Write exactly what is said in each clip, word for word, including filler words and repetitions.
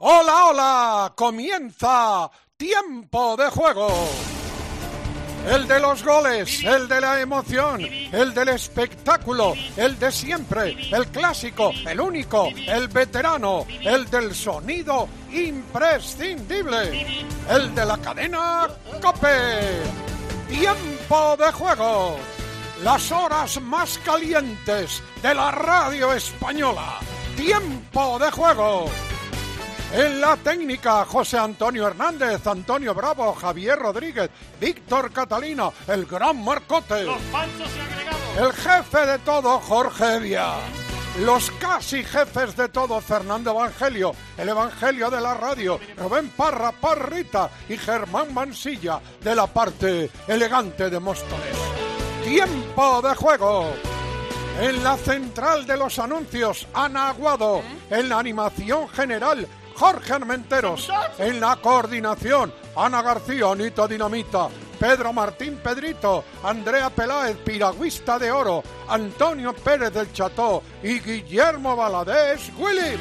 ¡Hola, hola! ¡Comienza Tiempo de Juego! El de los goles, el de la emoción, el del espectáculo, el de siempre, el clásico, el único, el veterano, el del sonido imprescindible, el de la cadena COPE. Tiempo de Juego. Las horas más calientes de la radio española. Tiempo de Juego. En la técnica, José Antonio Hernández, Antonio Bravo, Javier Rodríguez, Víctor Catalina, el gran Marcote. Los panchos y agregados. El jefe de todo, Jorge Evia. Los casi jefes de todo, Fernando Evangelio, el Evangelio de la radio, Rubén Parra, Parrita y Germán Mansilla, de la parte elegante de Móstoles. Tiempo de Juego. En la central de los anuncios, Ana Aguado. En la animación general, Jorge Armenteros. En la coordinación, Ana García, Anita Dinamita, Pedro Martín Pedrito, Andrea Peláez, Piragüista de Oro, Antonio Pérez del Cható y Guillermo Valadez Willy.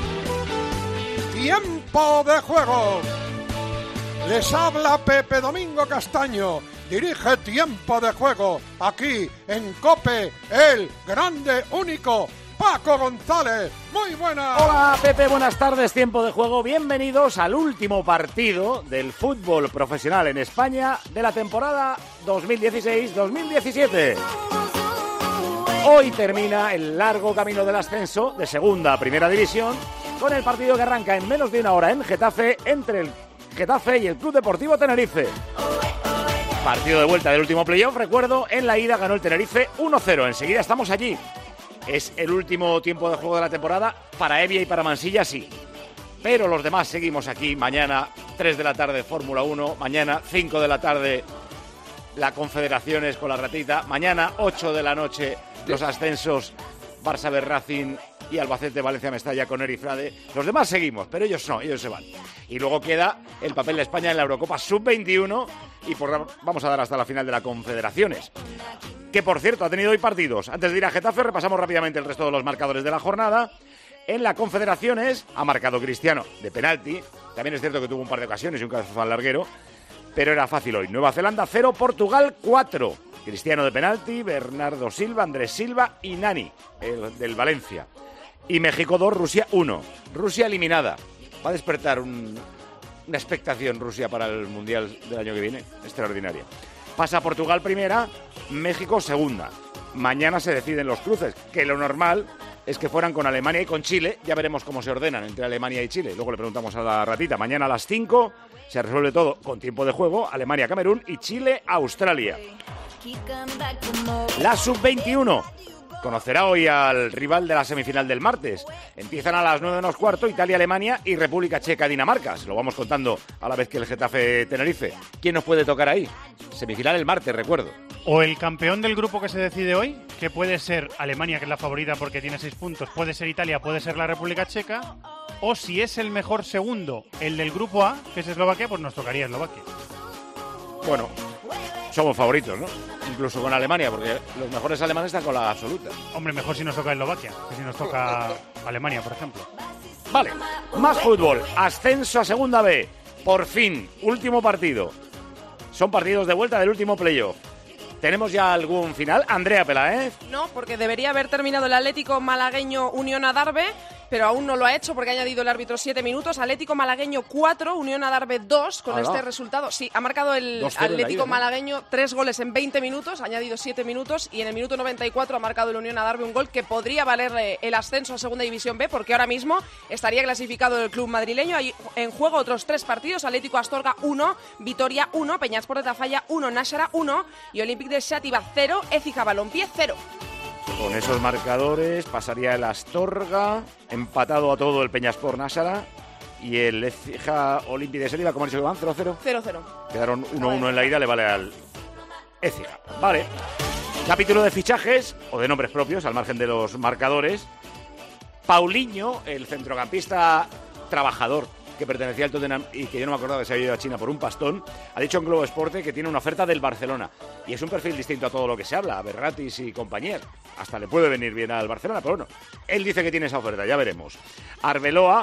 Tiempo de Juego. Les habla Pepe Domingo Castaño. Dirige Tiempo de Juego aquí en COPE, el grande único Paco González. Muy buenas. Hola Pepe, buenas tardes. Tiempo de Juego. Bienvenidos al último partido del fútbol profesional en España de la temporada dos mil dieciséis dos mil diecisiete. Hoy termina el largo camino del ascenso de segunda a primera división con el partido que arranca en menos de una hora en Getafe entre el Getafe y el Club Deportivo Tenerife. Partido de vuelta del último playoff, recuerdo, en la ida ganó el Tenerife uno cero. Enseguida estamos allí. Es el último tiempo de juego de la temporada para Evia y para Mansilla, sí. Pero los demás seguimos aquí. Mañana, tres de la tarde, Fórmula uno. Mañana, cinco de la tarde, la Confederaciones con la ratita. Mañana, ocho de la noche, los ascensos Barça B Racing y Albacete Valencia Mestalla con Eri Frade. Los demás seguimos, pero ellos no, ellos se van. Y luego queda el papel de España en la Eurocopa sub veintiuno y por, vamos a dar hasta la final de la Confederaciones. Que, por cierto, ha tenido hoy partidos. Antes de ir a Getafe, repasamos rápidamente el resto de los marcadores de la jornada. En la Confederaciones ha marcado Cristiano de penalti. También es cierto que tuvo un par de ocasiones y un cabezazo al larguero, pero era fácil hoy. Nueva Zelanda cero, Portugal cuatro. Cristiano de penalti, Bernardo Silva, Andrés Silva y Nani, el del Valencia. Y México dos, Rusia uno. Rusia eliminada. Va a despertar un, una expectación Rusia para el Mundial del año que viene. Extraordinaria. Pasa Portugal primera, México segunda. Mañana se deciden los cruces, que lo normal es que fueran con Alemania y con Chile. Ya veremos cómo se ordenan entre Alemania y Chile. Luego le preguntamos a la ratita. Mañana a las cinco se resuelve todo con tiempo de juego. Alemania-Camerún y Chile-Australia. La sub veintiuno conocerá hoy al rival de la semifinal del martes. Empiezan a las nueve menos cuarto Italia-Alemania y República Checa-Dinamarca. Se lo vamos contando a la vez que el Getafe-Tenerife. ¿Quién nos puede tocar ahí? Semifinal el martes, recuerdo. O el campeón del grupo que se decide hoy, que puede ser Alemania, que es la favorita porque tiene seis puntos, puede ser Italia, puede ser la República Checa, o si es el mejor segundo, el del grupo A, que es Eslovaquia, pues nos tocaría Eslovaquia. Bueno, somos favoritos, ¿no? Incluso con Alemania, porque los mejores alemanes están con la absoluta. Hombre, mejor si nos toca Eslovaquia, que si nos toca Alemania, por ejemplo. Vale, más fútbol. Ascenso a Segunda B. Por fin, último partido. Son partidos de vuelta del último playoff. ¿Tenemos ya algún final? Andrea Peláez. No, porque debería haber terminado el Atlético malagueño Unión Adarve, pero aún no lo ha hecho porque ha añadido el árbitro siete minutos. Atlético malagueño cuatro, Unión Adarve dos. Con Hola. Este resultado, sí, ha marcado el Atlético malagueño tres goles en veinte minutos, ha añadido siete minutos y en el minuto noventa y cuatro ha marcado el Unión Adarve un gol que podría valerle el ascenso a Segunda División B, porque ahora mismo estaría clasificado el club madrileño. Hay en juego otros tres partidos: Atlético Astorga uno, Vitoria uno, Peñasport de Tafalla uno, Nájera uno y Olympique de Xàtiva cero, Écija Balompié cero. Con esos marcadores pasaría el Astorga, empatado a todo el Peñasport Nájera, y el Écija Olympique de Xàtiva, ¿cómo han dicho que van? cero cero. cero cero. Quedaron uno uno en la ida, le vale al Écija. Vale. Capítulo de fichajes, o de nombres propios, al margen de los marcadores. Paulinho, el centrocampista trabajador que pertenecía al Tottenham y que yo no me acordaba que se había ido a China por un pastón, ha dicho en Globo Esporte que tiene una oferta del Barcelona. Y es un perfil distinto a todo lo que se habla, a Berratis y compañía. Hasta le puede venir bien al Barcelona, pero bueno, él dice que tiene esa oferta, ya veremos. Arbeloa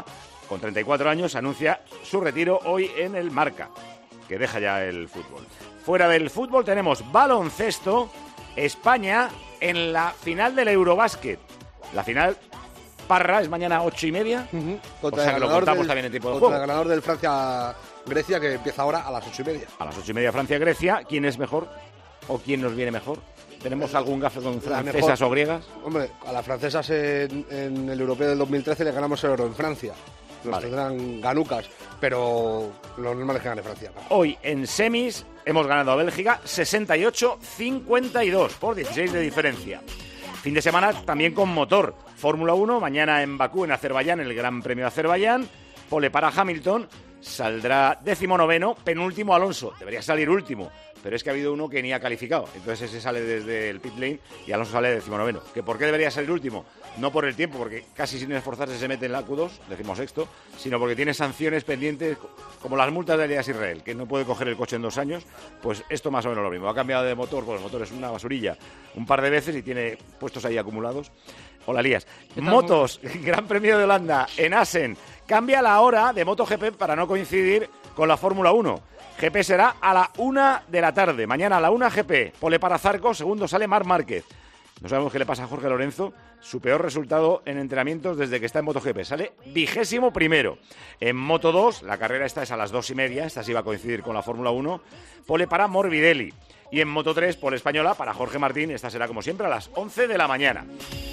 con treinta y cuatro años, anuncia su retiro hoy en el Marca, que deja ya el fútbol. Fuera del fútbol tenemos baloncesto. España en la final del Eurobásquet. La final, Parra, es mañana ocho y media. Uh-huh. Contra o sea que lo contamos del, también en tiempo de contra juego. el ganador del Francia-Grecia, que empieza ahora a las ocho y media. A las ocho y media Francia-Grecia. ¿Quién es mejor? ¿O quién nos viene mejor? ¿Tenemos algún gafe con francesas mejor, o griegas? Hombre, a las francesas en, en el Europeo del dos mil trece le ganamos el oro en Francia. Nos vale. tendrán ganucas, pero lo normal es que gane Francia. Hoy en semis hemos ganado a Bélgica sesenta y ocho a cincuenta y dos por dieciséis de diferencia. Fin de semana también con motor. Fórmula uno, mañana en Bakú, en Azerbaiyán, el Gran Premio de Azerbaiyán. Pole para Hamilton, saldrá decimonoveno, penúltimo Alonso. Debería salir último, pero es que ha habido uno que ni ha calificado. Entonces ese sale desde el pit lane y Alonso sale decimonoveno. ¿Que por qué debería salir último? No por el tiempo, porque casi sin esforzarse se mete en la Q dos, decimosexto, sino porque tiene sanciones pendientes, como las multas de Elías Israel, que no puede coger el coche en dos años. Pues esto más o menos lo mismo. Ha cambiado de motor, pues el motor es una basurilla un par de veces y tiene puestos ahí acumulados. Hola, Elías. Motos, Gran Premio de Holanda en Assen. Cambia la hora de MotoGP para no coincidir con la Fórmula uno. G P será a la una de la tarde. Mañana a la una G P. Pole para Zarco, segundo sale Marc Márquez. No sabemos qué le pasa a Jorge Lorenzo. Su peor resultado en entrenamientos desde que está en MotoGP. Sale vigésimo primero. En Moto dos, la carrera esta es a las dos y media. Esta sí va a coincidir con la Fórmula uno. Pole para Morbidelli. Y en Moto tres, pole española para Jorge Martín. Esta será como siempre a las once de la mañana.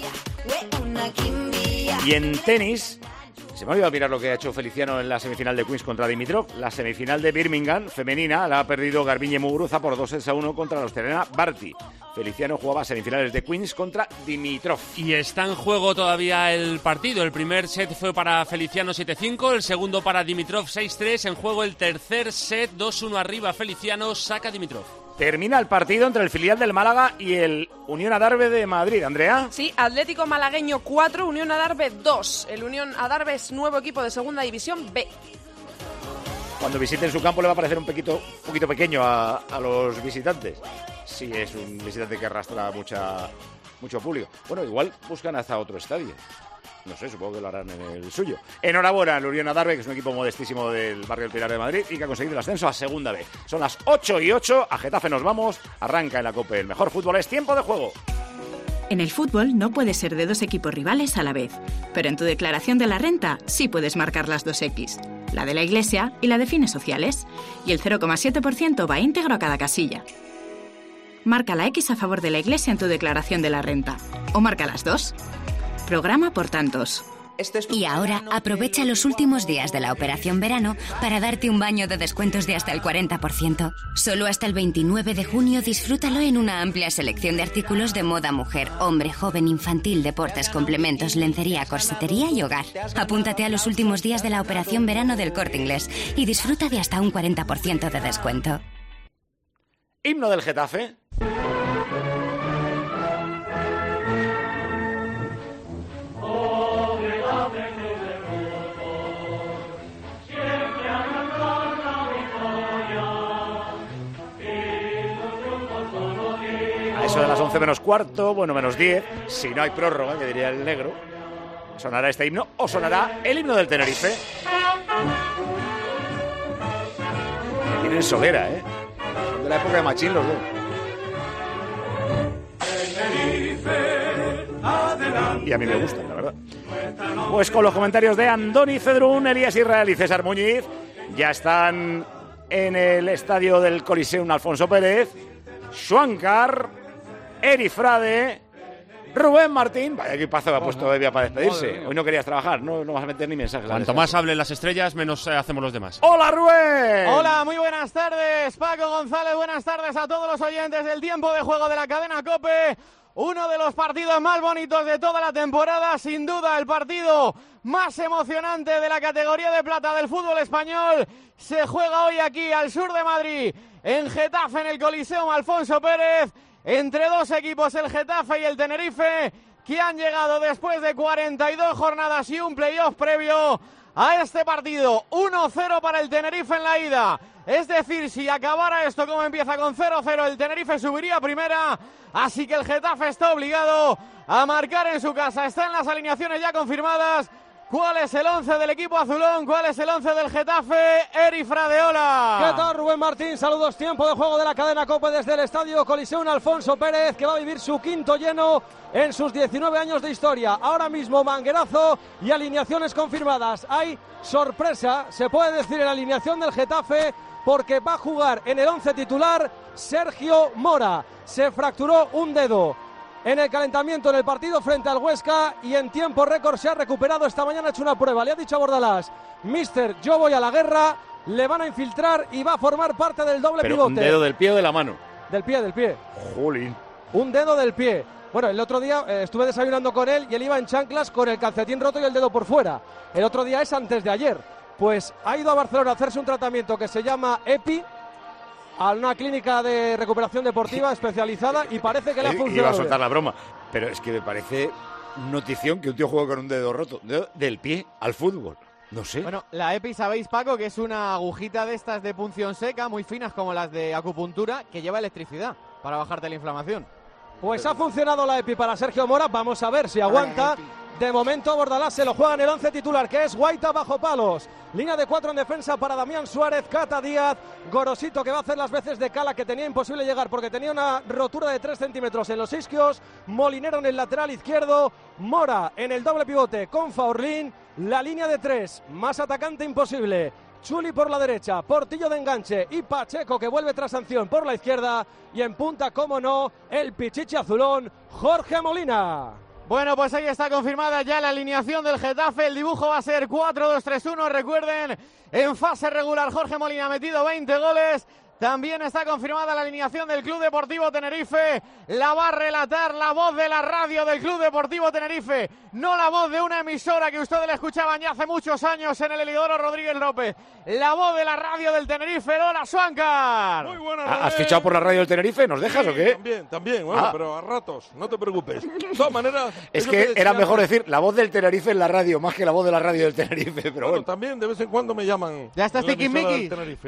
Y en tenis... Se me ha olvidado mirar lo que ha hecho Feliciano en la semifinal de Queens contra Dimitrov. La semifinal de Birmingham femenina la ha perdido Garbiñe Muguruza por dos sets a uno contra la australiana Barty. Feliciano jugaba semifinales de Queens contra Dimitrov. Y está en juego todavía el partido. El primer set fue para Feliciano siete cinco, el segundo para Dimitrov seis tres. En juego el tercer set, dos uno arriba Feliciano, saca Dimitrov. Termina el partido entre el filial del Málaga y el Unión Adarve de Madrid. ¿Andrea? Sí, Atlético Malagueño cuatro, Unión Adarve dos. El Unión Adarve es nuevo equipo de Segunda División B. Cuando visiten su campo le va a parecer un poquito, un poquito pequeño a, a los visitantes. Sí, es un visitante que arrastra mucha, mucho público. Bueno, igual buscan hasta otro estadio. No sé, supongo que lo harán en el suyo. Enhorabuena al Unión Adarve, que es un equipo modestísimo del barrio del Pilar de Madrid y que ha conseguido el ascenso a Segunda B. Son las ocho y ocho, a Getafe nos vamos, arranca en la COPE. El mejor fútbol es tiempo de juego. En el fútbol no puedes ser de dos equipos rivales a la vez, pero en tu declaración de la renta sí puedes marcar las dos X, la de la Iglesia y la de fines sociales, y el cero coma siete por ciento va íntegro a cada casilla. Marca la X a favor de la Iglesia en tu declaración de la renta, o marca las dos. Programa por tantos. Y ahora aprovecha los últimos días de la Operación Verano para darte un baño de descuentos de hasta el cuarenta por ciento. Solo hasta el veintinueve de junio disfrútalo en una amplia selección de artículos de moda mujer, hombre, joven, infantil, deportes, complementos, lencería, corsetería y hogar. Apúntate a los últimos días de la Operación Verano del Corte Inglés y disfruta de hasta un cuarenta por ciento de descuento. Himno del Getafe. Eso de las once menos cuarto, bueno, menos diez, si no hay prórroga, que diría el negro, sonará este himno o sonará el himno del Tenerife. Tienen solera, ¿eh? Son de la época de Machín los dos. Y a mí me gustan, la verdad. Pues con los comentarios de Andoni Cedrún, Elías Israel y César Muñiz, ya están en el estadio del Coliseum Alfonso Pérez, Schwankar, Eri Frade, Rubén Martín. Vaya equipazo ha puesto todavía para despedirse. Hoy no querías trabajar, no, no vas a meter ni mensajes. Cuanto más hablen las estrellas, menos eh, hacemos los demás. ¡Hola, Rubén! Hola, muy buenas tardes, Paco González. Buenas tardes a todos los oyentes del tiempo de juego de la cadena COPE. Uno de los partidos más bonitos de toda la temporada, sin duda el partido más emocionante de la categoría de plata del fútbol español. Se juega hoy aquí al sur de Madrid, en Getafe, en el Coliseum Alfonso Pérez, entre dos equipos, el Getafe y el Tenerife, que han llegado después de cuarenta y dos jornadas y un playoff previo a este partido. uno cero para el Tenerife en la ida. Es decir, si acabara esto como empieza con cero cero, el Tenerife subiría a primera. Así que el Getafe está obligado a marcar en su casa. Están las alineaciones ya confirmadas. ¿Cuál es el once del equipo azulón? ¿Cuál es el once del Getafe? Eri Fradeola. ¿Qué tal, Rubén Martín? Saludos, tiempo de juego de la cadena COPE desde el Estadio Coliseum Alfonso Pérez, que va a vivir su quinto lleno en sus diecinueve años de historia. Ahora mismo manguerazo y alineaciones confirmadas. Hay sorpresa, se puede decir, en la alineación del Getafe, porque va a jugar en el once titular Sergio Mora. Se fracturó un dedo en el calentamiento en el partido frente al Huesca y en tiempo récord se ha recuperado. Esta mañana ha hecho una prueba, le ha dicho a Bordalás: mister, yo voy a la guerra, le van a infiltrar y va a formar parte del doble Pero pivote. ¿Un dedo del pie o de la mano? Del pie, del pie. Jolín. Un dedo del pie. Bueno, el otro día eh, estuve desayunando con él y él iba en chanclas con el calcetín roto y el dedo por fuera. El otro día es antes de ayer. Pues ha ido a Barcelona a hacerse un tratamiento que se llama EPI, a una clínica de recuperación deportiva especializada, y parece que le ha funcionado. Iba a soltar la broma, pero es que me parece notición que un tío juegue con un dedo roto, dedo del pie al fútbol. No sé. Bueno, la EPI, sabéis, Paco, que es una agujita de estas de punción seca, muy finas como las de acupuntura, que lleva electricidad para bajarte la inflamación. Pues ha funcionado la EPI para Sergio Mora, vamos a ver si aguanta. De momento Bordalás se lo juega en el once titular, que es Guaita bajo palos. Línea de cuatro en defensa para Damián Suárez, Cata Díaz, Gorosito, que va a hacer las veces de Cala, que tenía imposible llegar porque tenía una rotura de tres centímetros en los isquios. Molinero en el lateral izquierdo, Mora en el doble pivote con Faurlín. La línea de tres, más atacante imposible. Chuli por la derecha, Portillo de enganche y Pacheco, que vuelve tras sanción, por la izquierda. Y en punta, como no, el pichichi azulón, Jorge Molina. Bueno, pues ahí está confirmada ya la alineación del Getafe. El dibujo va a ser cuatro dos tres uno. Recuerden, en fase regular Jorge Molina ha metido veinte goles. También está confirmada la alineación del Club Deportivo Tenerife. La va a relatar la voz de la radio del Club Deportivo Tenerife, no la voz de una emisora que ustedes le escuchaban ya hace muchos años en el Heliodoro Rodríguez López. La voz de la radio del Tenerife, Lola Suáncar. Muy buena. ¿Has fichado por la radio del Tenerife? ¿Nos dejas sí, o qué? También, también, bueno, ah. pero a ratos, no te preocupes. De todas maneras... Es que era mejor decir la voz del Tenerife en la radio, más que la voz de la radio del Tenerife, pero bueno. bueno. También de vez en cuando me llaman... ¿Ya estás tiquismiqui?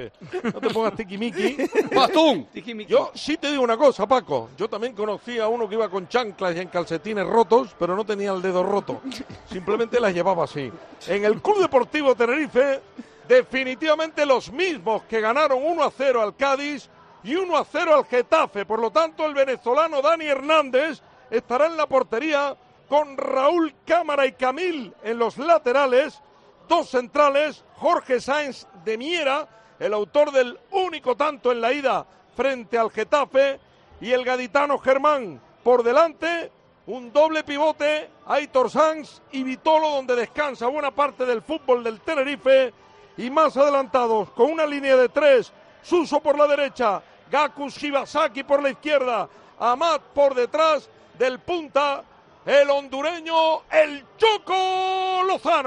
No te pongas tiquismiqui. ¡Patún! Yo sí te digo una cosa, Paco. Yo también conocí a uno que iba con chanclas y en calcetines rotos, pero no tenía el dedo roto. Simplemente las llevaba así. En el Club Deportivo Tenerife, definitivamente los mismos que ganaron uno a cero al Cádiz y uno a cero al Getafe. Por lo tanto, el venezolano Dani Hernández estará en la portería con Raúl Cámara y Camil en los laterales. Dos centrales, Jorge Sáenz de Miera, el autor del único tanto en la ida frente al Getafe, y el gaditano Germán. Por delante, un doble pivote, Aitor Sanz y Vitolo, donde descansa buena parte del fútbol del Tenerife. Y más adelantados, con una línea de tres, Suso por la derecha, Gakus Shibasaki por la izquierda, Amat por detrás del punta, el hondureño, el Choco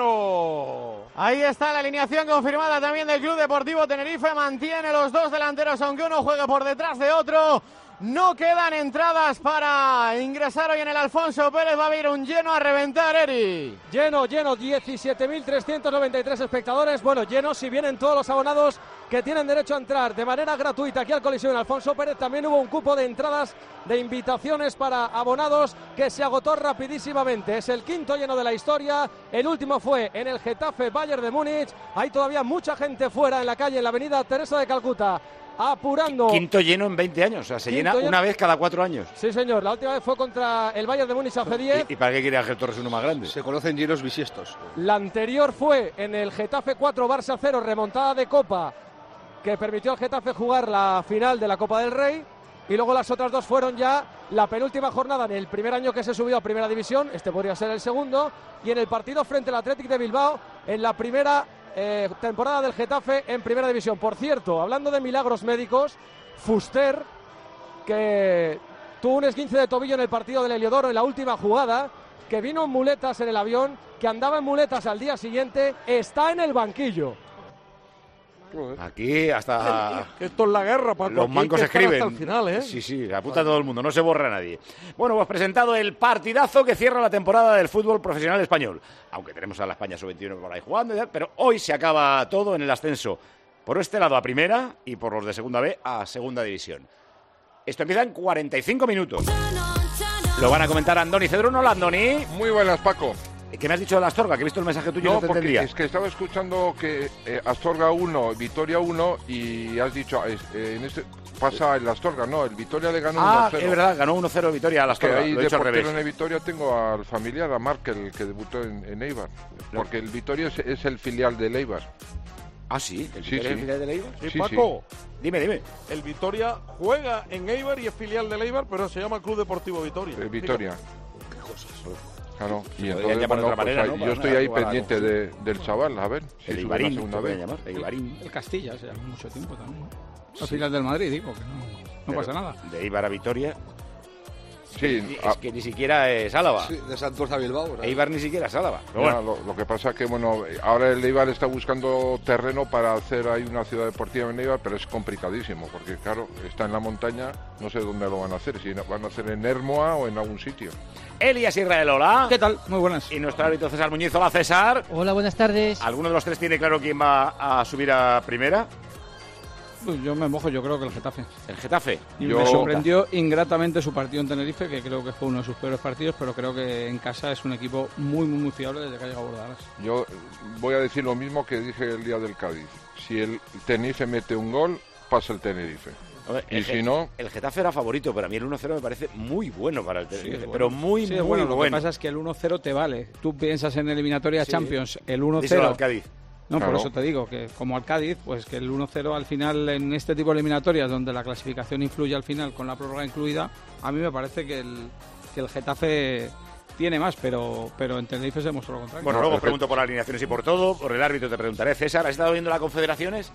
Lozano. Ahí está la alineación confirmada también del Club Deportivo Tenerife. Mantiene los dos delanteros, aunque uno juegue por detrás de otro. No quedan entradas para ingresar hoy en el Alfonso Pérez. Va a haber un lleno a reventar, Eri. Lleno, lleno, diecisiete mil trescientos noventa y tres espectadores. Bueno, lleno si vienen todos los abonados que tienen derecho a entrar de manera gratuita aquí al Coliseo en Alfonso Pérez. También hubo un cupo de entradas de invitaciones para abonados que se agotó rapidísimamente. Es el quinto lleno de la historia. El último fue en el Getafe Bayern de Múnich. Hay todavía mucha gente fuera en la calle, en la avenida Teresa de Calcuta, apurando. Quinto lleno en veinte años, o sea, se Quinto llena lleno. una vez cada cuatro años. Sí, señor, la última vez fue contra el Bayern de Múnich hace diez. ¿Y, ¿Y para qué quiere Ángel Torres uno más grande? Se conocen llenos bisiestos. La anterior fue en el Getafe cuatro, Barça cero, remontada de Copa, que permitió al Getafe jugar la final de la Copa del Rey. Y luego las otras dos fueron ya la penúltima jornada en el primer año que se subió a Primera División. Este podría ser el segundo. Y en el partido frente al Athletic de Bilbao, en la primera eh, temporada del Getafe en Primera División. Por cierto, hablando de milagros médicos, Fuster, que tuvo un esguince de tobillo en el partido del Heliodoro en la última jugada, que vino en muletas en el avión, que andaba en muletas al día siguiente, está en el banquillo. Aquí hasta... Esto es la guerra, Paco. Los mancos escriben. Hasta el final, ¿eh? Sí, sí, apunta todo el mundo, no se borra nadie. Bueno, pues presentado el partidazo que cierra la temporada del fútbol profesional español. Aunque tenemos a la España sub veintiuno por ahí jugando, pero hoy se acaba todo en el ascenso. Por este lado a Primera y por los de Segunda B a Segunda División. Esto empieza en cuarenta y cinco minutos. Lo van a comentar Andoni Cedrún. Hola, Andoni. Muy buenas, Paco. ¿Qué me has dicho de la Astorga? Que he visto el mensaje tuyo y no, no te porque entendía. Es que estaba escuchando que eh, Astorga uno, Vitoria uno, y has dicho, eh, en este pasa el Astorga, no, el Vitoria le ganó ah, uno cero. Es verdad, ganó uno cero Vitoria a la Astorga. Que ahí lo he de dicho al portero revés. en el Vitoria tengo al familiar, a Markel, que debutó en, en Eibar. Porque el Vitoria es, es el filial del Eibar. Ah, sí, el Sí, Vitoria sí. es el filial del Eibar. Sí, Sí, Paco. Paco. Dime, dime. El Vitoria juega en Eibar y es filial del Eibar, pero se llama Club Deportivo Vitoria. El Vitoria. Qué cosas. Claro, y Podrían entonces, llamar de bueno, otra pues manera, ahí- ¿no? yo Para estoy nada, ahí jugar a la pendiente de, del chaval, a ver si El sube Ibarín, la segunda te podrían vez. llamar, el Ibarín. El Castilla, se llama mucho tiempo también. ¿no? Al Sí. final del Madrid, digo, que no, no Pero pasa nada. De Eibar a Vitoria. Sí, Es que ni siquiera es Álava. Sí, de Santos a Bilbao. ¿no? Eibar ni siquiera es Álava. Pero Ya, bueno, lo, lo que pasa que, bueno, ahora el Eibar está buscando terreno para hacer ahí una ciudad deportiva en Eibar, pero es complicadísimo, porque claro, está en la montaña, no sé dónde lo van a hacer, si van a hacer en Hermoa o en algún sitio. Elías Israel, hola. ¿Qué tal? Muy buenas. Y nuestro árbitro César Muñiz, hola César. Hola, buenas tardes. ¿Alguno de los tres tiene claro quién va a subir a primera? Pues yo me mojo, yo creo que el Getafe. El Getafe. Y Yo- me sorprendió ingratamente su partido en Tenerife, que creo que fue uno de sus peores partidos, pero creo que en casa es un equipo muy, muy, muy fiable desde que ha llegado Bordalas. Yo voy a decir lo mismo que dije el día del Cádiz. Si el Tenerife mete un gol, pasa el Tenerife. Hombre, Y el si Ge- no- El Getafe era favorito, pero a mí el uno cero me parece muy bueno para el Tenerife. Sí, bueno. Pero muy, Sí, muy bueno. bueno. Lo que pasa es que el uno cero te vale. Tú piensas en eliminatoria Sí. Champions, el uno Díselo cero... al Cádiz. No, Claro. por eso te digo que como al Cádiz, pues que el uno cero al final en este tipo de eliminatorias donde la clasificación influye al final con la prórroga incluida, a mí me parece que el, que el Getafe tiene más, pero, pero en Tenerife se demostró lo contrario. Bueno, No, luego el Ge- pregunto por alineaciones y por todo. Por el árbitro te preguntaré. César, ¿has estado viendo las confederaciones?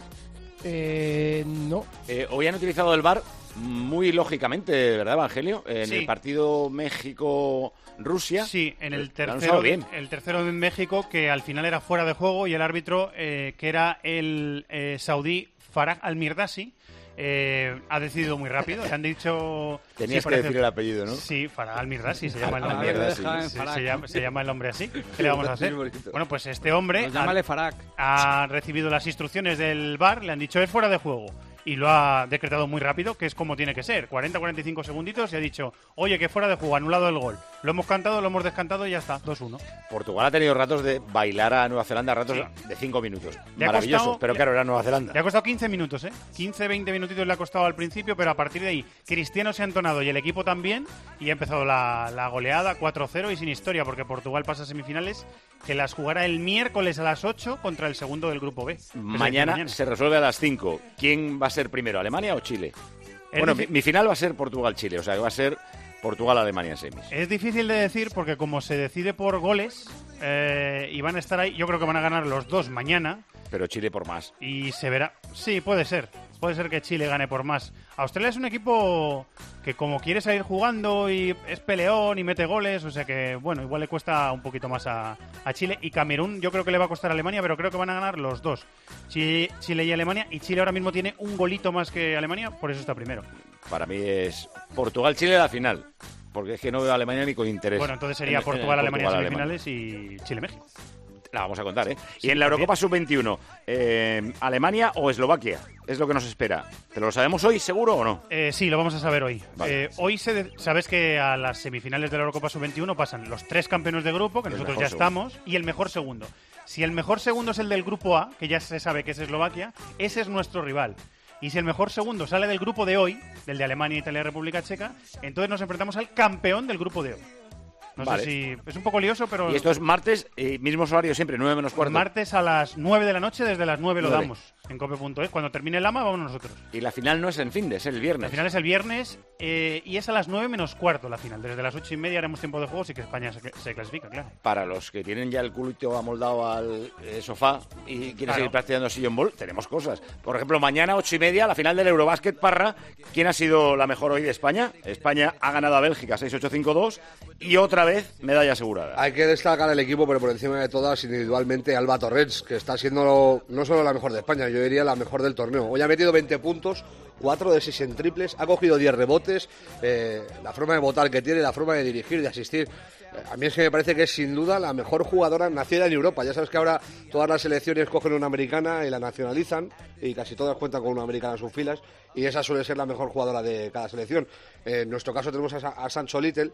Eh, no. Eh, hoy han utilizado el V A R muy lógicamente, ¿verdad, Evangelio? En Sí. el partido México-Rusia. Sí, en el lo han tercero, usado bien. el tercero en México, que al final era fuera de juego, y el árbitro, eh, que era el eh, saudí Farah Al-Mirdasi, eh, ha decidido muy rápido. Le han dicho... Tenías sí, que parece- decir el apellido, ¿no? Sí, Farah Al-Mirdasi se llama el Ah, nombre. mierda, Sí, sí. se, se llama, se llama el hombre así. ¿Qué le vamos a hacer? Bueno, pues este hombre Pues ha, llámale Farak. ha recibido las instrucciones del V A R, le han dicho es fuera de juego. Y lo ha decretado muy rápido, que es como tiene que ser. cuarenta a cuarenta y cinco segunditos y ha dicho, oye, que fuera de juego, anulado el gol. Lo hemos cantado, lo hemos descantado y ya está, dos uno. Portugal ha tenido ratos de bailar a Nueva Zelanda, ratos de cinco minutos. Le ha Maravillosos, costado- pero claro, era Nueva Zelanda. Le ha costado quince minutos, ¿eh? quince, veinte minutitos le ha costado al principio, pero a partir de ahí Cristiano se ha entonado y el equipo también, y ha empezado la, la goleada cuatro cero y sin historia, porque Portugal pasa a semifinales, que las jugará el miércoles a las ocho contra el segundo del grupo B. que es Mañana, mañana. se resuelve a las cinco. ¿Quién va a ser primero, Alemania o Chile? Es Bueno, difi- mi, mi final va a ser Portugal-Chile, o sea que va a ser Portugal-Alemania en semis. Es difícil de decir porque como se decide por goles eh, y van a estar ahí, yo creo que van a ganar los dos mañana Pero Chile por más. y se verá. Sí, puede ser. Puede ser que Chile gane por más. Australia es un equipo que como quiere salir jugando y es peleón y mete goles, o sea que, bueno, igual le cuesta un poquito más a, a Chile. Y Camerún yo creo que le va a costar a Alemania, pero creo que van a ganar los dos. Chi- Chile y Alemania. Y Chile ahora mismo tiene un golito más que Alemania, por eso está primero. Para mí es Portugal-Chile la final. Porque es que no veo a Alemania ni con interés. Bueno, entonces sería En- en Portugal-Alemania en Portugal-Alemania. semifinales y Chile-México. La vamos a contar, ¿eh? Sí, y en la también. Eurocopa sub veintiuno, eh, ¿Alemania o Eslovaquia? Es lo que nos espera. ¿Pero lo sabemos hoy, seguro o no? Eh, sí, lo vamos a saber hoy. Vale. Eh, hoy se de- sabes que a las semifinales de la Eurocopa sub veintiuno pasan los tres campeones de grupo, que El nosotros mejor ya segundo. estamos, y el mejor segundo. Si el mejor segundo es el del grupo A, que ya se sabe que es Eslovaquia, ese es nuestro rival. Y si el mejor segundo sale del grupo de hoy, del de Alemania, Italia y República Checa, entonces nos enfrentamos al campeón del grupo de hoy. No Vale. sé si es un poco lioso, pero Y esto es martes, eh, mismo horario siempre, nueve menos cuarto. martes a las nueve de la noche, desde las nueve lo Nueve. damos en cope punto es. Cuando termine el AMA, vamos nosotros. Y la final no es en fin de, es el viernes. La final es el viernes eh, y es a las nueve menos cuarto la final. Desde las ocho y media haremos tiempo de juego, sí que España se, se clasifica, claro. Para los que tienen ya el culito amoldado al eh, sofá y quieren Claro. seguir practicando sillón ball, tenemos cosas. Por ejemplo, mañana ocho y media, la final del Eurobásquet, Parra. ¿Quién ha sido la mejor hoy de España? España ha ganado a Bélgica seis ocho cinco dos y otra vez medalla asegurada. Hay que destacar el equipo, pero por encima de todas, individualmente, Alba Torrens, que está siendo no solo la mejor de España, yo diría la mejor del torneo. Hoy ha metido veinte puntos, cuatro de seis en triples, ha cogido diez rebotes, eh, la forma de votar que tiene, la forma de dirigir, de asistir. Eh, a mí es que me parece que es sin duda la mejor jugadora nacida en Europa. Ya sabes que ahora todas las selecciones cogen una americana y la nacionalizan, y casi todas cuentan con una americana en sus filas, y esa suele ser la mejor jugadora de cada selección. Eh, en nuestro caso tenemos a, Sa- a Sancho Little,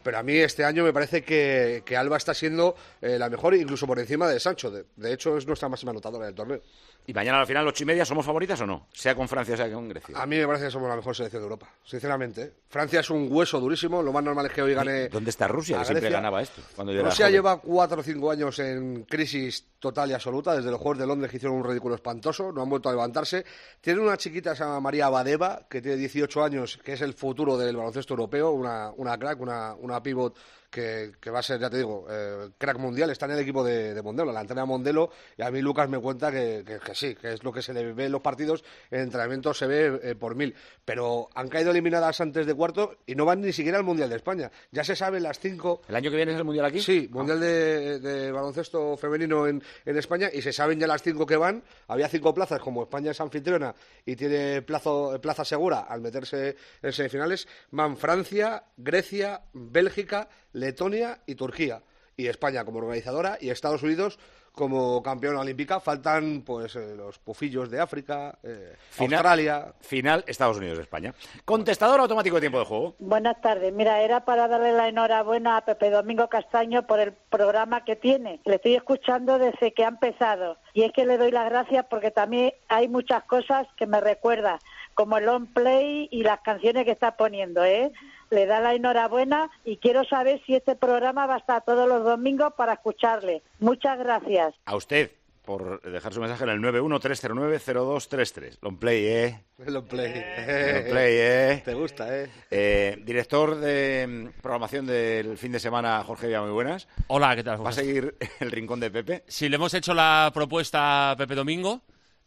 pero a mí este año me parece que, que Alba está siendo eh, la mejor, incluso por encima de Sancho. De, de hecho, es nuestra máxima anotadora del torneo. ¿Y mañana al final, ocho y media, somos favoritas o no? Sea con Francia, sea con Grecia. A mí me parece que somos la mejor selección de Europa, sinceramente. ¿eh? Francia es un hueso durísimo, lo más normal es que hoy gane. ¿Dónde está Rusia? Que siempre ganaba esto. Cuando yo Rusia lleva cuatro o cinco años en crisis total y absoluta, desde los Juegos de Londres que hicieron un ridículo espantoso, no han vuelto a levantarse. Tiene una chiquita, se llama María Badeva, que tiene dieciocho años, que es el futuro del baloncesto europeo, una, una crack, una, una pivot que, que va a ser, ya te digo, eh, crack mundial. Está en el equipo de, de Mondelo, la entrena Mondelo, y a mí Lucas me cuenta que, que, que sí, que es lo que se le ve en los partidos, en entrenamiento se ve eh, por mil. Pero han caído eliminadas antes de cuarto y no van ni siquiera al Mundial de España. Ya se saben las cinco... ¿El año que viene es el Mundial aquí? Sí, Mundial de, de baloncesto femenino en, en España, y se saben ya las cinco que van. Había cinco plazas, como España es anfitriona y tiene plazo, plaza segura al meterse en semifinales, van Francia, Grecia, Bélgica, Letonia y Turquía, y España como organizadora y Estados Unidos como campeona olímpica. Faltan pues eh, los pufillos de África, eh, final, Australia. Final Estados Unidos-España. Contestador automático de tiempo de juego. Buenas tardes. Mira, era para darle la enhorabuena a Pepe Domingo Castaño por el programa que tiene. Le estoy escuchando desde que ha empezado, y es que le doy las gracias porque también hay muchas cosas que me recuerda, como el on play y las canciones que está poniendo, ¿eh? Le da la enhorabuena y quiero saber si este programa va a estar todos los domingos para escucharle. Muchas gracias. A usted, por dejar su mensaje en el nueve uno tres cero nueve cero dos tres tres. Long play, ¿eh? Long play. Long play, ¿eh? Te gusta, ¿eh? eh director de programación del fin de semana, Jorge Villa, muy buenas. Hola, ¿qué tal, Jorge? ¿Va a seguir el rincón de Pepe? Sí, le hemos hecho la propuesta a Pepe Domingo.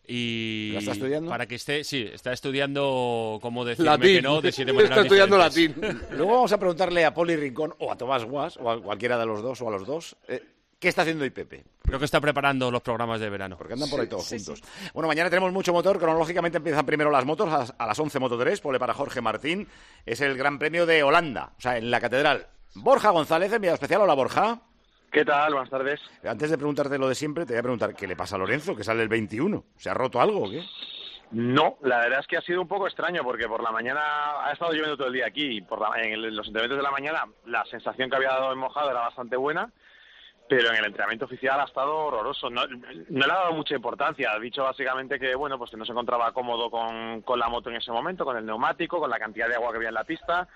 Y ¿La está estudiando? Para que esté, sí, está estudiando cómo decirme latín. que no de siete maneras Está estudiando diferentes. latín. Luego vamos a preguntarle a Poli Rincón o a Tomás Guas o a cualquiera de los dos o a los dos eh, ¿qué está haciendo hoy Pepe? Creo que está preparando los programas de verano. Porque andan por ahí todos sí, juntos. Sí, sí. Bueno, mañana tenemos mucho motor. Cronológicamente empiezan primero las motos a, a las once Moto tres. Pole para Jorge Martín. Es el Gran Premio de Holanda, o sea, en la Catedral. Borja González, enviado especial. Hola, Borja. ¿Qué tal? Buenas tardes. Antes de preguntarte lo de siempre, te voy a preguntar, ¿qué le pasa a Lorenzo, que sale el veintiuno? ¿Se ha roto algo o qué? No, la verdad es que ha sido un poco extraño, porque por la mañana ha estado lloviendo todo el día aquí, y por la, en el, los entrenamientos de la mañana la sensación que había dado en mojado era bastante buena, pero en el entrenamiento oficial ha estado horroroso. No, no le ha dado mucha importancia. Ha dicho básicamente que bueno, pues que no se encontraba cómodo con, con la moto en ese momento, con el neumático, con la cantidad de agua que había en la pista,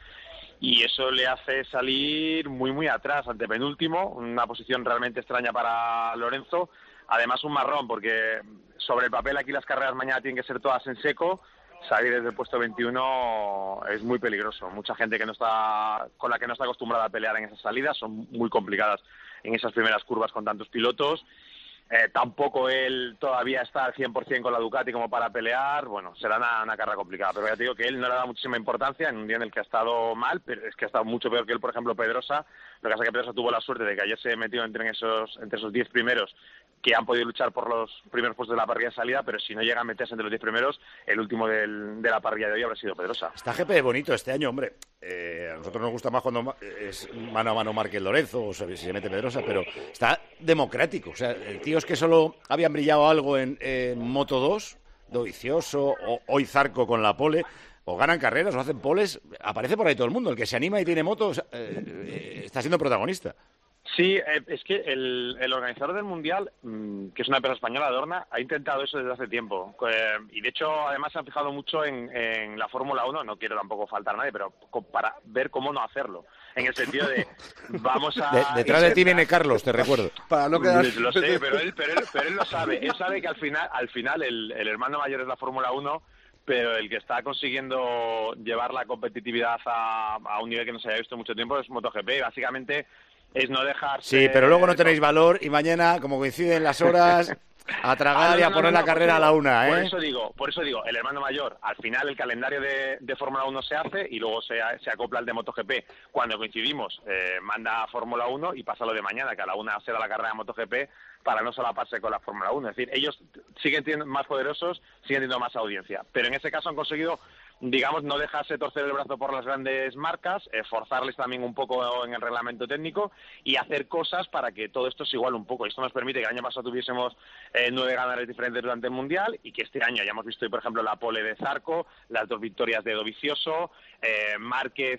y eso le hace salir muy muy atrás, ante penúltimo, una posición realmente extraña para Lorenzo. Además un marrón, porque sobre el papel aquí las carreras mañana tienen que ser todas en seco. Salir desde el puesto veintiuno es muy peligroso. Mucha gente que no está con la que no está acostumbrada a pelear en esas salidas, son muy complicadas en esas primeras curvas con tantos pilotos. Eh, tampoco él todavía está al cien por ciento con la Ducati como para pelear. Bueno, será una, una carrera complicada, pero ya te digo que él no le da muchísima importancia en un día en el que ha estado mal, pero es que ha estado mucho peor que él, por ejemplo, Pedrosa. Lo que pasa es que Pedrosa tuvo la suerte de que ayer se metió entre esos entre esos diez primeros que han podido luchar por los primeros puestos de la parrilla de salida, pero si no llega a meterse entre los diez primeros, el último del, de la parrilla de hoy habrá sido Pedrosa. Está G P bonito este año, hombre. Eh, a nosotros nos gusta más cuando es mano a mano Márquez Lorenzo, o sea, si se mete Pedrosa, pero está democrático. O sea, tíos que solo habían brillado algo en, en Moto dos, Dovizioso, o hoy Zarco con la pole, o ganan carreras o hacen poles, aparece por ahí todo el mundo. El que se anima y tiene motos eh, eh, está siendo protagonista. Sí, eh, es que el, el organizador del Mundial, mmm, que es una empresa española, Dorna, ha intentado eso desde hace tiempo. Eh, y de hecho, además, se han fijado mucho en, en la Fórmula uno, no quiero tampoco faltar a nadie, pero para ver cómo no hacerlo. En el sentido de, vamos a... De, detrás de ti viene Carlos, te recuerdo. Para no quedar... Lo sé, pero él, pero él, pero él lo sabe. Él sabe que al final, al final el, el hermano mayor es la Fórmula uno, pero el que está consiguiendo llevar la competitividad a, a un nivel que no se haya visto en mucho tiempo es MotoGP. Básicamente es no dejarse... Sí, pero luego no tenéis valor y mañana, como coinciden las horas, a tragar ah, no, y a no, poner no, no, la carrera a la una, ¿eh? Por eso digo, por eso digo, el hermano mayor, al final el calendario de, de Fórmula uno se hace y luego se, se acopla al de MotoGP. Cuando coincidimos, eh, manda a Fórmula uno y pasa lo de mañana, que a la una será la carrera de MotoGP, para no solaparse con la Fórmula uno. Es decir, ellos siguen siendo más poderosos, siguen teniendo más audiencia. Pero en ese caso han conseguido, digamos, no dejarse torcer el brazo por las grandes marcas, eh, forzarles también un poco en el reglamento técnico y hacer cosas para que todo esto se iguale un poco. Esto nos permite que el año pasado tuviésemos eh, nueve ganadores diferentes durante el Mundial y que este año hayamos visto, por ejemplo, la pole de Zarco, las dos victorias de Dovizioso, eh, Márquez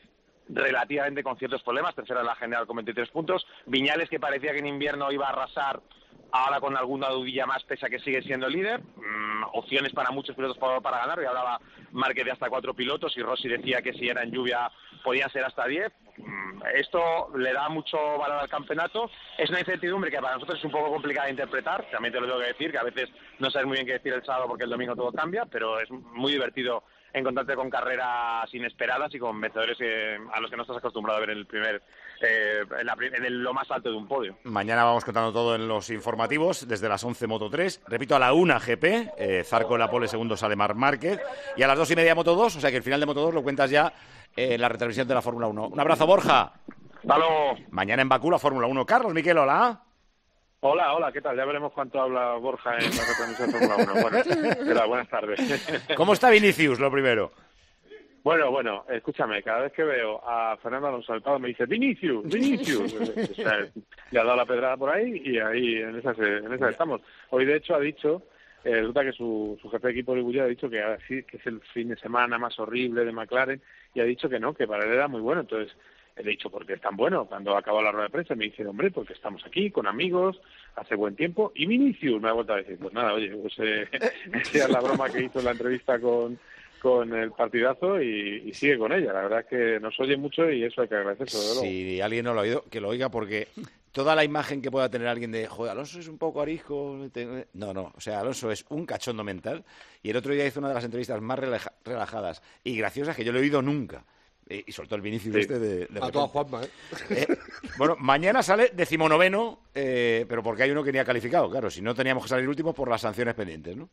relativamente con ciertos problemas, tercera en la general con veintitrés puntos, Viñales, que parecía que en invierno iba a arrasar, ahora con alguna dudilla más, pese a que sigue siendo líder, mm, opciones para muchos pilotos para, para ganar, y hablaba Márquez de hasta cuatro pilotos, y Rossi decía que si era en lluvia podían ser hasta diez. Mm, esto le da mucho valor al campeonato, es una incertidumbre que para nosotros es un poco complicada de interpretar, también te lo tengo que decir, que a veces no sabes muy bien qué decir el sábado porque el domingo todo cambia, pero es muy divertido encontrarte con carreras inesperadas y con vencedores eh, a los que no estás acostumbrado a ver en el primer, eh, en, la, en el, lo más alto de un podio. Mañana vamos contando todo en los informativos, desde las once Moto tres, repito, a la una G P, eh, Zarco en la pole, segundo sale Marc Márquez, y a las dos y media Moto dos, o sea que el final de Moto dos lo cuentas ya eh, en la retransmisión de la Fórmula uno. Un abrazo, Borja. Hasta luego. Mañana en Bakú la Fórmula uno. Carlos Miquel, hola. Hola, hola, ¿qué tal? Ya veremos cuánto habla Borja en la retransmisión de Fórmula uno. Bueno, ¿qué tal? Buenas tardes. ¿Cómo está Vinicius, lo primero? Bueno, bueno, escúchame, cada vez que veo a Fernando Alonso al me dice Vinicius, Vinicius. O sea, le ha dado la pedrada por ahí y ahí en esas, en esas estamos. Hoy, de hecho, ha dicho, eh, resulta que su, su jefe de equipo de Bullia ha dicho que, así, que es el fin de semana más horrible de McLaren, y ha dicho que no, que para él era muy bueno. Entonces, le he dicho, ¿por qué es tan bueno? Cuando acabó la rueda de prensa me dice, hombre, porque estamos aquí con amigos, hace buen tiempo, y Vinicius me ha vuelto a decir, pues nada, oye, pues eh, esa es la broma que hizo en la entrevista con... con el partidazo y, y sigue con ella. La verdad es que nos oye mucho y eso hay que agradecerlo. Si alguien no lo ha oído, que lo oiga, porque toda la imagen que pueda tener alguien de, joder, Alonso es un poco arisco... No, no, o sea, Alonso es un cachondo mental, y el otro día hizo una de las entrevistas más relaja, relajadas y graciosas que yo le he oído nunca. Eh, y soltó el Vinicius sí. este de... de a toda Juanma, ¿eh? eh bueno, mañana sale decimonoveno, eh, pero porque hay uno que ni ha calificado, claro, si no teníamos que salir últimos por las sanciones pendientes, ¿no?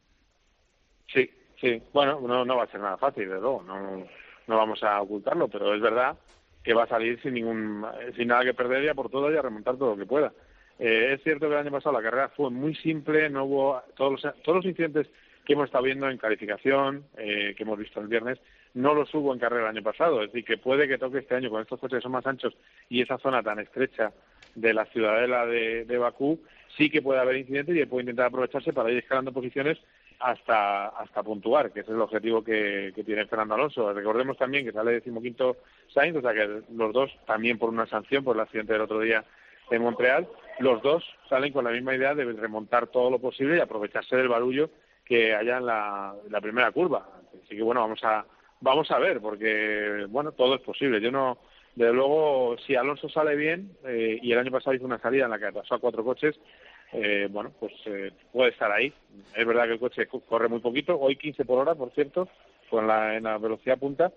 Sí. Sí, bueno, no, no va a ser nada fácil, desde luego, no, no vamos a ocultarlo, pero es verdad que va a salir sin ningún, sin nada que perder ya por todo y a remontar todo lo que pueda. Eh, es cierto que el año pasado la carrera fue muy simple, no hubo todos los, todos los incidentes que hemos estado viendo en calificación, eh, que hemos visto el viernes, no los hubo en carrera el año pasado, es decir, que puede que toque este año con estos coches que son más anchos y esa zona tan estrecha de la ciudadela de, de Bakú, sí que puede haber incidentes y puede intentar aprovecharse para ir escalando posiciones hasta hasta puntuar, que ese es el objetivo que, que tiene Fernando Alonso. Recordemos también que sale decimoquinto Sainz, o sea que los dos, también por una sanción, por el accidente del otro día en Montreal, los dos salen con la misma idea de remontar todo lo posible y aprovecharse del barullo que haya en la, en la primera curva. Así que bueno, vamos a vamos a ver, porque bueno, todo es posible. Yo no, desde luego, si Alonso sale bien, eh, y el año pasado hizo una salida en la que pasó a cuatro coches, Eh, bueno, pues eh, puede estar ahí. Es verdad que el coche corre muy poquito, hoy quince por hora, por cierto, con la, en la velocidad punta,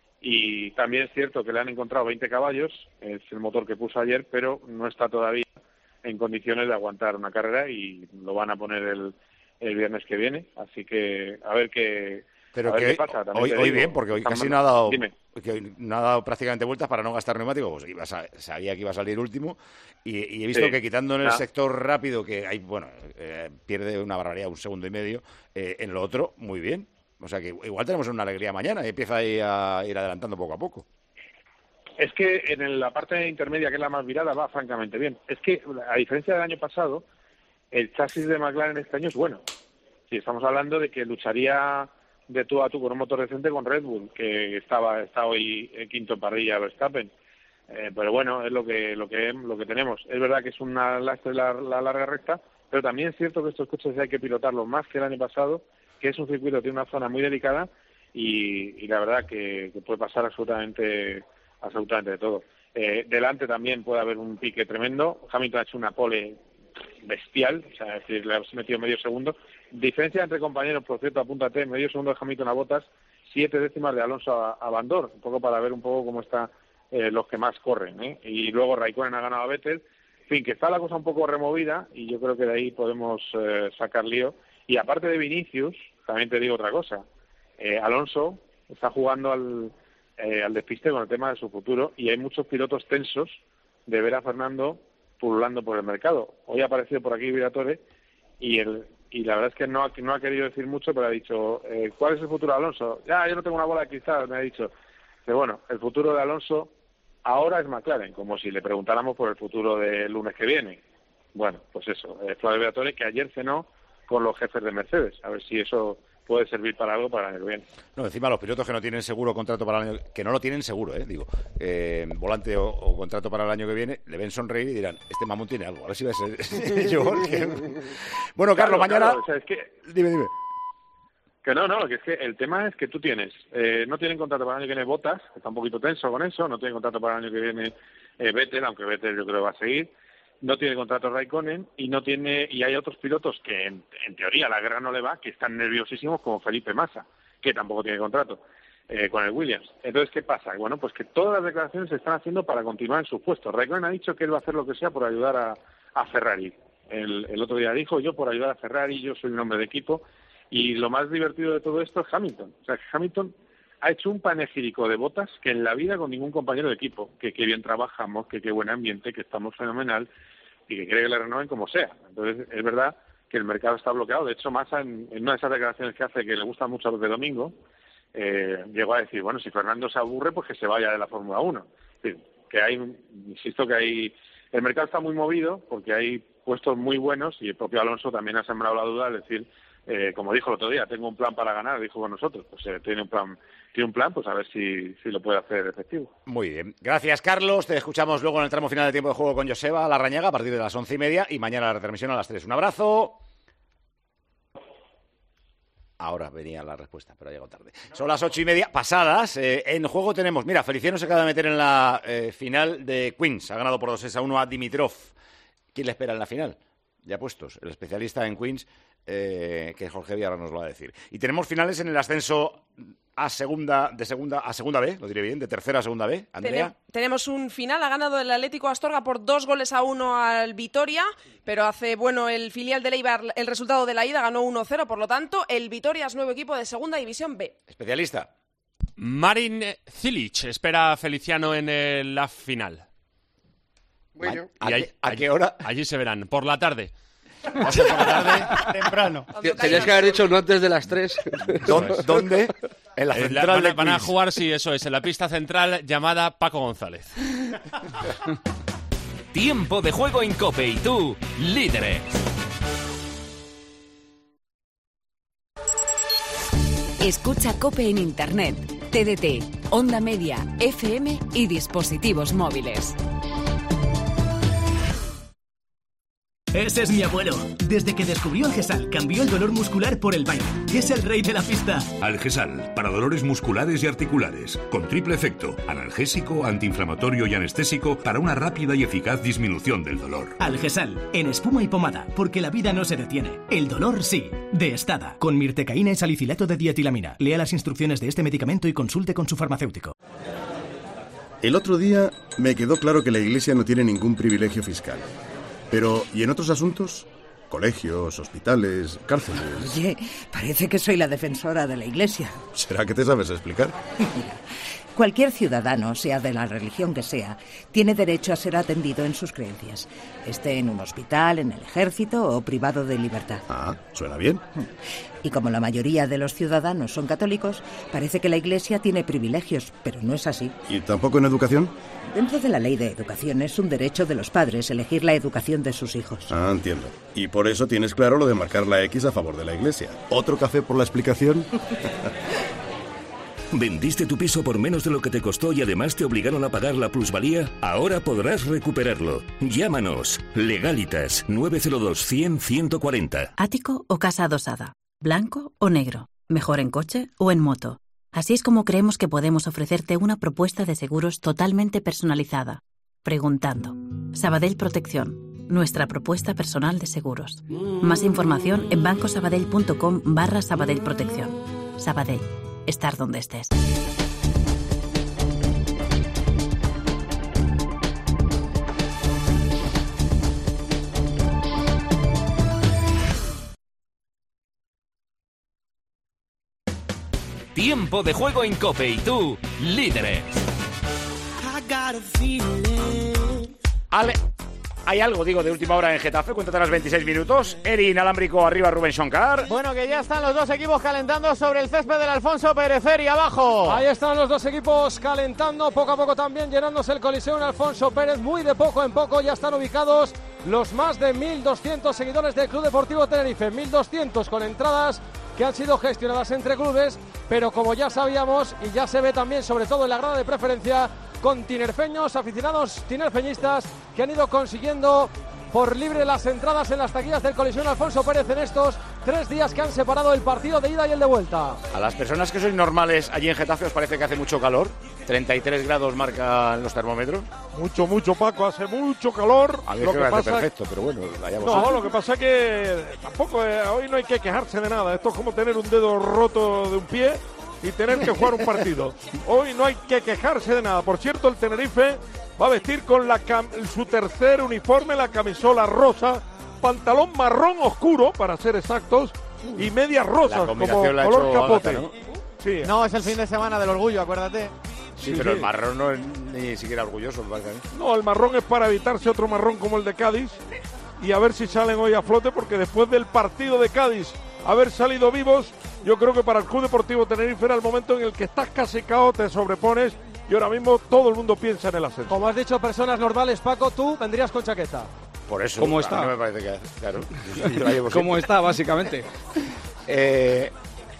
y también es cierto que le han encontrado veinte caballos, es el motor que puso ayer, pero no está todavía en condiciones de aguantar una carrera y lo van a poner el, el viernes que viene, así que a ver qué, Pero a ver que qué pasa. También hoy, te hoy digo, bien, porque hoy están casi mal- no ha dado, Dime. que hoy no ha dado prácticamente vueltas para no gastar neumáticos. Pues iba a sa- sabía que iba a salir último y, y he visto Sí. que quitando en el Ah. sector rápido, que hay, bueno, eh, pierde una barbaridad, un segundo y medio, eh, en lo otro, muy bien. O sea que igual tenemos una alegría mañana y empieza ahí a ir adelantando poco a poco. Es que en el- la parte intermedia, que es la más virada, va francamente bien. Es que, a diferencia del año pasado, el chasis de McLaren este año es bueno. Sí, estamos hablando de que lucharía de tú a tú con un motor decente con Red Bull, que estaba está hoy en quinto en parrilla Verstappen. Eh, pero bueno, es lo que lo que lo que tenemos. Es verdad que es una lastre la, la larga recta, pero también es cierto que estos coches hay que pilotarlos más que el año pasado, que es un circuito que tiene una zona muy delicada y, y la verdad que, que puede pasar absolutamente absolutamente de todo. Eh, delante también puede haber un pique tremendo. Hamilton ha hecho una pole bestial, o sea, es decir, le ha metido medio segundo. Diferencia entre compañeros, por cierto, apúntate, medio segundo de Hamilton a Bottas, siete décimas de Alonso a, a Van Dorn, un poco para ver un poco cómo están eh, los que más corren, ¿eh? Y luego Raikkonen ha ganado a Vettel. En fin, que está la cosa un poco removida y yo creo que de ahí podemos eh, sacar lío. Y aparte de Vinicius, también te digo otra cosa. Eh, Alonso está jugando al, eh, al despiste con el tema de su futuro y hay muchos pilotos tensos de ver a Fernando pululando por el mercado. Hoy ha aparecido por aquí Viratore y el y la verdad es que no ha, no ha querido decir mucho, pero ha dicho, eh, ¿cuál es el futuro de Alonso? Ya, yo no tengo una bola de cristal, me ha dicho. Pero bueno, el futuro de Alonso ahora es McLaren, como si le preguntáramos por el futuro del lunes que viene. Bueno, pues eso, eh, Flavio Viratore, que ayer cenó con los jefes de Mercedes, a ver si eso puede servir para algo para el año que viene. No, encima los pilotos que no tienen seguro contrato para el año, que no lo tienen seguro, eh, digo, eh, volante o, o contrato para el año que viene, le ven sonreír y dirán, este mamón tiene algo, a ver si va a ser yo. Que... Bueno, Carlos, claro, mañana... Claro, o sea, es que... Dime, dime. Que no, no, que es que el tema es que tú tienes, eh, no tienen contrato para el año que viene Bottas, que está un poquito tenso con eso, no tienen contrato para el año que viene eh, Vettel, aunque Vettel yo creo que va a seguir, no tiene contrato Raikkonen y no tiene y hay otros pilotos que en, en teoría la guerra no le va, que están nerviosísimos como Felipe Massa, que tampoco tiene contrato eh, con el Williams. Entonces, ¿qué pasa? Bueno, pues que todas las declaraciones se están haciendo para continuar en sus puestos. Raikkonen ha dicho que él va a hacer lo que sea por ayudar a, a Ferrari. El, el otro día dijo, yo por ayudar a Ferrari, yo soy un hombre de equipo. Y lo más divertido de todo esto es Hamilton. O sea, que Hamilton ha hecho un panegírico de Bottas que en la vida con ningún compañero de equipo, que qué bien trabajamos, que qué buen ambiente, que estamos fenomenal y que quiere que le renueven como sea. Entonces, es verdad que el mercado está bloqueado. De hecho, Massa, en, en una de esas declaraciones que hace, que le gusta mucho a Pepe Domingo, eh, llegó a decir, bueno, si Fernando se aburre, pues que se vaya de la Fórmula uno. Es decir, que hay, insisto que hay, el mercado está muy movido porque hay puestos muy buenos y el propio Alonso también ha sembrado la duda, es decir, eh, como dijo el otro día, tengo un plan para ganar, dijo con nosotros, pues eh, tiene un plan, tiene un plan, pues a ver si, si lo puede hacer efectivo. Muy bien, gracias Carlos, te escuchamos luego en el tramo final de tiempo de juego con Joseba Larrañaga a partir de las once y media y mañana la retransmisión a las tres. Un abrazo. Ahora venía la respuesta, pero ha llegado tarde. Son las ocho y media pasadas. Eh, en juego tenemos, mira, Feliciano se acaba de meter en la eh, final de Queens. Ha ganado por dos a uno a Dimitrov. ¿Quién le espera en la final? Ya puestos, el especialista en Queens, eh, que Jorge Villar nos lo va a decir. Y tenemos finales en el ascenso a segunda, de segunda a segunda B, lo diré bien, de tercera a segunda B. Andrea. Tenem- tenemos un final, ha ganado el Atlético Astorga por dos goles a uno al Vitoria, pero hace bueno el filial de Eibar el resultado de la ida, ganó uno cero, por lo tanto, el Vitoria es nuevo equipo de segunda división B. Especialista. Marin Cilic espera a Feliciano en el, la final. Bueno. ¿A, ¿A, y qué, ¿A qué hora? Allí se verán, por la tarde. Va a ser por la tarde, temprano. Tenías que haber dicho no antes de las tres. ¿Dónde? ¿Dónde? En la central van, a, de van a Queens. jugar, sí, eso es, en la pista central llamada Paco González. Tiempo de juego en COPE y tú, líderes. Escucha COPE en Internet, T D T, Onda Media, F M y dispositivos móviles. Ese es mi abuelo. Desde que descubrió Algesal, cambió el dolor muscular por el baile. Es el rey de la pista. Algesal, para dolores musculares y articulares. Con triple efecto, analgésico, antiinflamatorio y anestésico para una rápida y eficaz disminución del dolor. Algesal, en espuma y pomada, porque la vida no se detiene. El dolor sí. De Estada, con mirtecaína y salicilato de dietilamina. Lea las instrucciones de este medicamento y consulte con su farmacéutico. El otro día me quedó claro que la Iglesia no tiene ningún privilegio fiscal. Pero, ¿y en otros asuntos? Colegios, hospitales, cárceles... Oye, parece que soy la defensora de la Iglesia. ¿Será que te sabes explicar? Mira, cualquier ciudadano, sea de la religión que sea, tiene derecho a ser atendido en sus creencias. Esté en un hospital, en el ejército o privado de libertad. Ah, suena bien. Y como la mayoría de los ciudadanos son católicos, parece que la Iglesia tiene privilegios, pero no es así. ¿Y tampoco en educación? Dentro de la ley de educación es un derecho de los padres elegir la educación de sus hijos. Ah, entiendo. Y por eso tienes claro lo de marcar la X a favor de la Iglesia. ¿Otro café por la explicación? ¿Vendiste tu piso por menos de lo que te costó y además te obligaron a pagar la plusvalía? Ahora podrás recuperarlo. Llámanos. Legalitas nueve cero dos, cien, ciento cuarenta. ¿Ático o casa adosada? ¿Blanco o negro? ¿Mejor en coche o en moto? Así es como creemos que podemos ofrecerte una propuesta de seguros totalmente personalizada. Preguntando. Sabadell Protección. Nuestra propuesta personal de seguros. Más información en bancosabadell.com barra Sabadell Protección. Sabadell. Estar donde estés. Tiempo de juego en COPE y tú, líderes. Ale, hay algo, digo, de última hora en Getafe. Cuéntate las veintiséis minutos. Eri inalámbrico arriba, Rubén Shoncar. Bueno, que ya están los dos equipos calentando sobre el césped del Alfonso Pérez Feri abajo. Ahí están los dos equipos calentando, poco a poco también llenándose el Coliseo en Alfonso Pérez. Muy de poco en poco ya están ubicados los más de mil doscientos seguidores del Club Deportivo Tenerife. mil doscientos con entradas que han sido gestionadas entre clubes, pero como ya sabíamos y ya se ve también, sobre todo en la grada de preferencia, con tinerfeños, aficionados tinerfeñistas que han ido consiguiendo por libre las entradas en las taquillas del Coliseum Alfonso Pérez en estos tres días que han separado el partido de ida y el de vuelta. A las personas que sois normales allí en Getafe, ¿os parece que hace mucho calor? treinta y tres grados marcan los termómetros. Mucho, mucho, Paco, hace mucho calor. A mí lo que que me hace pasa perfecto, pero bueno, vayamos. No, lo que pasa es que tampoco eh, hoy no hay que quejarse de nada. Esto es como tener un dedo roto de un pie y tener que jugar un partido. Hoy no hay que quejarse de nada. Por cierto, el Tenerife va a vestir con la cam su tercer uniforme, la camisola rosa, pantalón marrón oscuro, para ser exactos, y medias rosas como color capote. Ágata, ¿no? Sí. No, es el fin de semana del orgullo, acuérdate. Sí, sí, pero sí. El marrón no es ni siquiera orgulloso. No, el marrón es para evitarse otro marrón como el de Cádiz y a ver si salen hoy a flote, porque después del partido de Cádiz haber salido vivos, yo creo que para el Club Deportivo Tenerife era el momento en el que estás casi cao, te sobrepones y ahora mismo todo el mundo piensa en el ascenso. Como has dicho, personas normales, Paco, tú vendrías con chaqueta. Por eso, ¿cómo a está? mí no me parece que, claro. ¿Cómo está, básicamente? eh,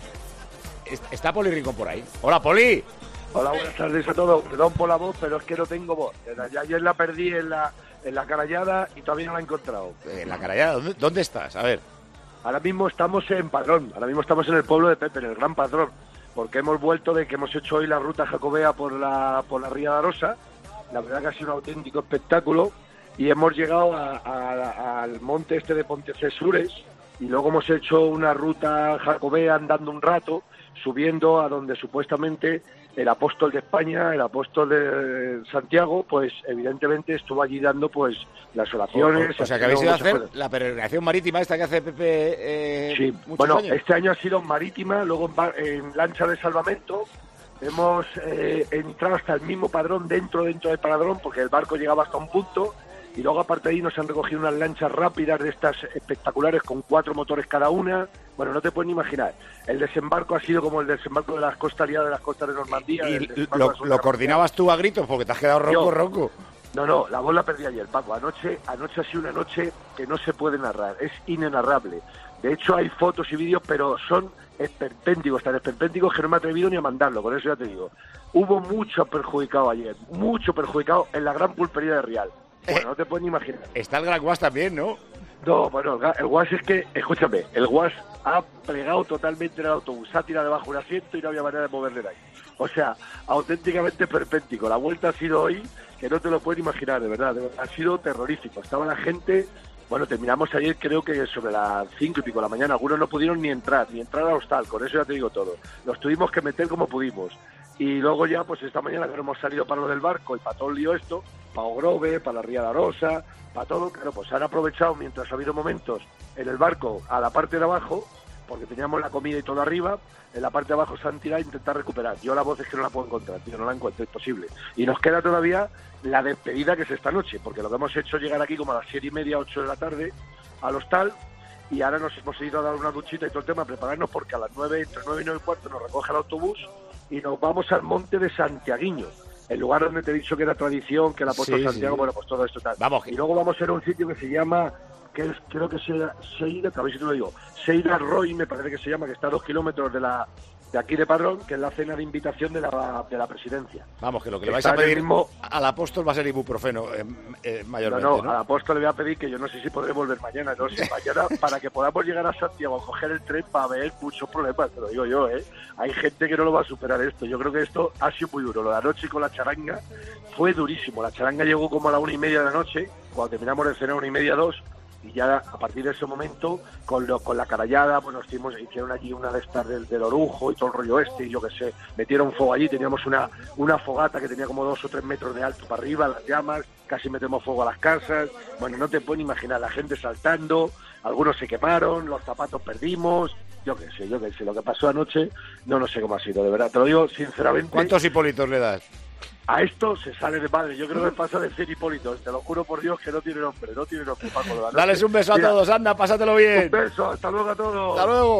está Poli Rincón por ahí. ¡Hola, Poli! Hola, buenas tardes a todos. Perdón por la voz, pero es que no tengo voz. Ayer la perdí en la, en la Carallada y todavía no la he encontrado. ¿En la Carallada? ¿Dónde, ¿Dónde estás? A ver. Ahora mismo estamos en Padrón. Ahora mismo estamos en el pueblo de Pepe, en el Gran Padrón. Porque hemos vuelto de que hemos hecho hoy la ruta jacobea por la, por la Ría de Arosa. La verdad que ha sido un auténtico espectáculo. Y hemos llegado a, a, al monte este de Pontecesures. Y luego hemos hecho una ruta jacobea andando un rato, subiendo a donde supuestamente el apóstol de España, el apóstol de Santiago, pues evidentemente estuvo allí dando pues las oraciones. O, o, o sea, que habéis ido a hacer cosas. La peregrinación marítima esta que hace Pepe eh, sí, muchos bueno, años. Este año ha sido marítima, luego en, bar, en lancha de salvamento. Hemos eh, entrado hasta el mismo Padrón, dentro, dentro del Padrón, porque el barco llegaba hasta un punto. Y luego, aparte de ahí, nos han recogido unas lanchas rápidas de estas espectaculares con cuatro motores cada una. Bueno, no te puedes ni imaginar. El desembarco ha sido como el desembarco de las costas de las costas de Normandía. ¿Y lo, lo coordinabas tú a gritos? Porque te has quedado ronco, Yo, ronco. No, no, la voz la perdí ayer, Paco. Anoche, anoche ha sido una noche que no se puede narrar. Es inenarrable. De hecho, hay fotos y vídeos, pero son esperpénticos, tan esperpénticos que no me he atrevido ni a mandarlo. Con eso ya te digo. Hubo mucho perjudicado ayer. Mucho perjudicado en la gran pulpería de Rial. Bueno, no te puedes ni imaginar. Está el Gran Guas también, ¿no? No, bueno, el Guas es que, escúchame, el Guas ha plegado totalmente en el autobús, ha tirado debajo un asiento y no había manera de moverle de ahí. O sea, auténticamente perpéntico. La vuelta ha sido hoy, que no te lo puedes imaginar, de verdad, de verdad. Ha sido terrorífico. Estaba la gente, bueno, terminamos ayer creo que sobre las cinco y pico de la mañana. Algunos no pudieron ni entrar, ni entrar al hostal, con eso ya te digo todo. Los tuvimos que meter como pudimos. Y luego ya, pues esta mañana que hemos salido para lo del barco y para todo el lío esto, para Ogrove, para la Ría de Arosa, para todo, claro, pues han aprovechado mientras ha habido momentos en el barco a la parte de abajo, porque teníamos la comida y todo arriba, en la parte de abajo se han tirado a intentar recuperar. Yo la voz es que no la puedo encontrar, tío, no la encuentro, es posible. Y nos queda todavía la despedida que es esta noche, porque lo que hemos hecho es llegar aquí como a las siete y media, ocho de la tarde, al hostal, y ahora nos hemos ido a dar una duchita y todo el tema, a prepararnos porque a las nueve, entre nueve y nueve y cuarto nos recoge el autobús y nos vamos al monte de Santiaguiño, el lugar donde te he dicho que era tradición, que el apóstol sí, Santiago, sí. Bueno, pues todo esto tal. Vamos. Y luego vamos a ir a un sitio que se llama, que es, creo que sea Seira, a ver si te lo digo, Seira Roy, me parece que se llama, que está a dos kilómetros de la de aquí de Padrón, que es la cena de invitación de la, de la presidencia. Vamos, que lo que le vais a pedir mismo... al apóstol va a ser ibuprofeno, eh, eh, mayormente, no, no, no, al apóstol le voy a pedir que yo no sé si podré volver mañana, no sé, mañana, para que podamos llegar a Santiago a coger el tren para ver muchos problemas, te lo digo yo, ¿eh? Hay gente que no lo va a superar esto, yo creo que esto ha sido muy duro. Lo de anoche con la charanga fue durísimo, la charanga llegó como a la una y media de la noche, cuando terminamos de cenar una y media, dos, y ya a partir de ese momento, con lo, con la carallada, pues nos hicimos, hicieron allí una de estas del, del orujo y todo el rollo este, y yo qué sé, metieron fuego allí, teníamos una, una fogata que tenía como dos o tres metros de alto para arriba, las llamas, casi metemos fuego a las casas, bueno, no te puedes imaginar, la gente saltando, algunos se quemaron, los zapatos perdimos, yo qué sé, yo qué sé, lo que pasó anoche, no, no sé cómo ha sido, de verdad, te lo digo sinceramente. ¿Cuántos Hipólitos le das? A esto se sale de madre. Yo creo que pasa de ser Hipólitos. Te lo juro por Dios que no tiene nombre. No tiene nombre, Paco. Dales un beso Mira, a todos. Anda, pásatelo bien. Un beso. Hasta luego a todos. Hasta luego.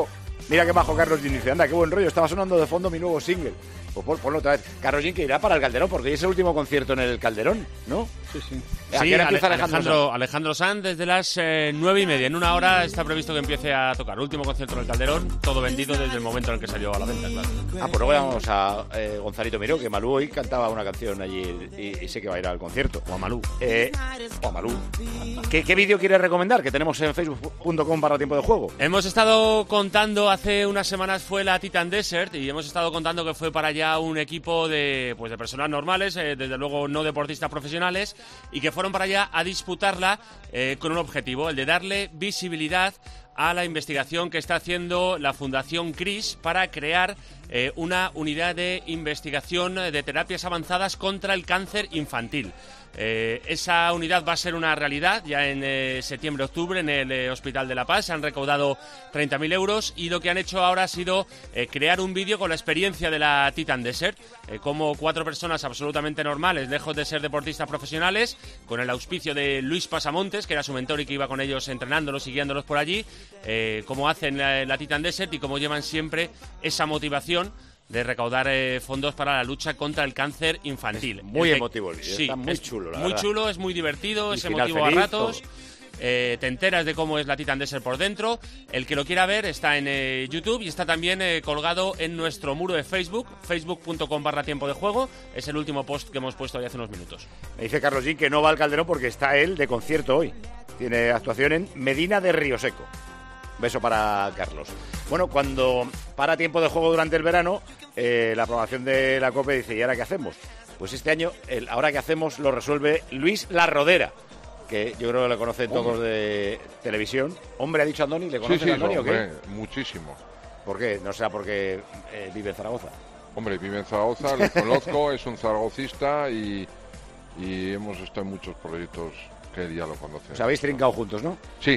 Mira qué bajo Carlos Gin dice, anda, qué buen rollo, estaba sonando de fondo mi nuevo single. Pues pon, ponlo otra vez. Carlos Gin que irá para el Calderón, porque hoy es el último concierto en el Calderón, ¿no? Sí, sí. ¿A Sí, qué hora Ale- empieza Alejandro, Alejandro? Alejandro Sanz desde las eh, nueve y media. En una hora está previsto que empiece a tocar. Último concierto en el Calderón, todo vendido desde el momento en el que salió a la venta, claro. Ah, pues luego vamos a eh, Gonzalito Miró, que Malú hoy cantaba una canción allí y, y sé que va a ir al concierto. O a Malú. Eh, o a Malú. ¿Qué, qué vídeo quieres recomendar? Que tenemos en facebook punto com barra tiempo de juego. Hemos estado contando, hace unas semanas fue la Titan Desert y hemos estado contando que fue para allá un equipo de, pues de personas normales, eh, desde luego no deportistas profesionales, y que fueron para allá a disputarla eh, con un objetivo, el de darle visibilidad a la investigación que está haciendo la Fundación CRIS para crear eh, una unidad de investigación de terapias avanzadas contra el cáncer infantil. Eh, esa unidad va a ser una realidad ya en eh, septiembre-octubre en el eh, Hospital de La Paz. Se han recaudado treinta mil euros y lo que han hecho ahora ha sido eh, crear un vídeo con la experiencia de la Titan Desert, eh, como cuatro personas absolutamente normales, lejos de ser deportistas profesionales, con el auspicio de Luis Pasamontes, que era su mentor y que iba con ellos entrenándolos y guiándolos por allí, eh, cómo hacen la, la Titan Desert y cómo llevan siempre esa motivación de recaudar eh, fondos para la lucha contra el cáncer infantil. Es muy El que- emotivo el vídeo, sí, está muy es chulo, la Muy verdad. chulo, es muy divertido, Y es final emotivo feliz, a ratos. todo. Eh, te enteras de cómo es la Titan Desert por dentro. El que lo quiera ver está en eh, YouTube y está también eh, colgado en nuestro muro de Facebook, facebook punto com barra tiempo de juego. Es el último post que hemos puesto ahí hace unos minutos. Me dice Carlos Gin que no va al Calderón porque está él de concierto hoy. Tiene actuación en Medina de Río Seco. Beso para Carlos. Bueno, cuando para tiempo de juego durante el verano, eh, la programación de la COPE dice, ¿y ahora qué hacemos? Pues este año, el ahora qué hacemos lo resuelve Luis La Rodera, que yo creo que lo conocen todos de televisión. Hombre, ha dicho Andoni, ¿le Sí, conocen sí, a Andoni o qué? hombre, muchísimo. ¿Por qué? No será porque eh, vive en Zaragoza. Hombre, vive en Zaragoza, le conozco, es un zaragocista y, y hemos estado en muchos proyectos que él ya lo conoce. Os habéis trincado juntos, ¿no? Sí.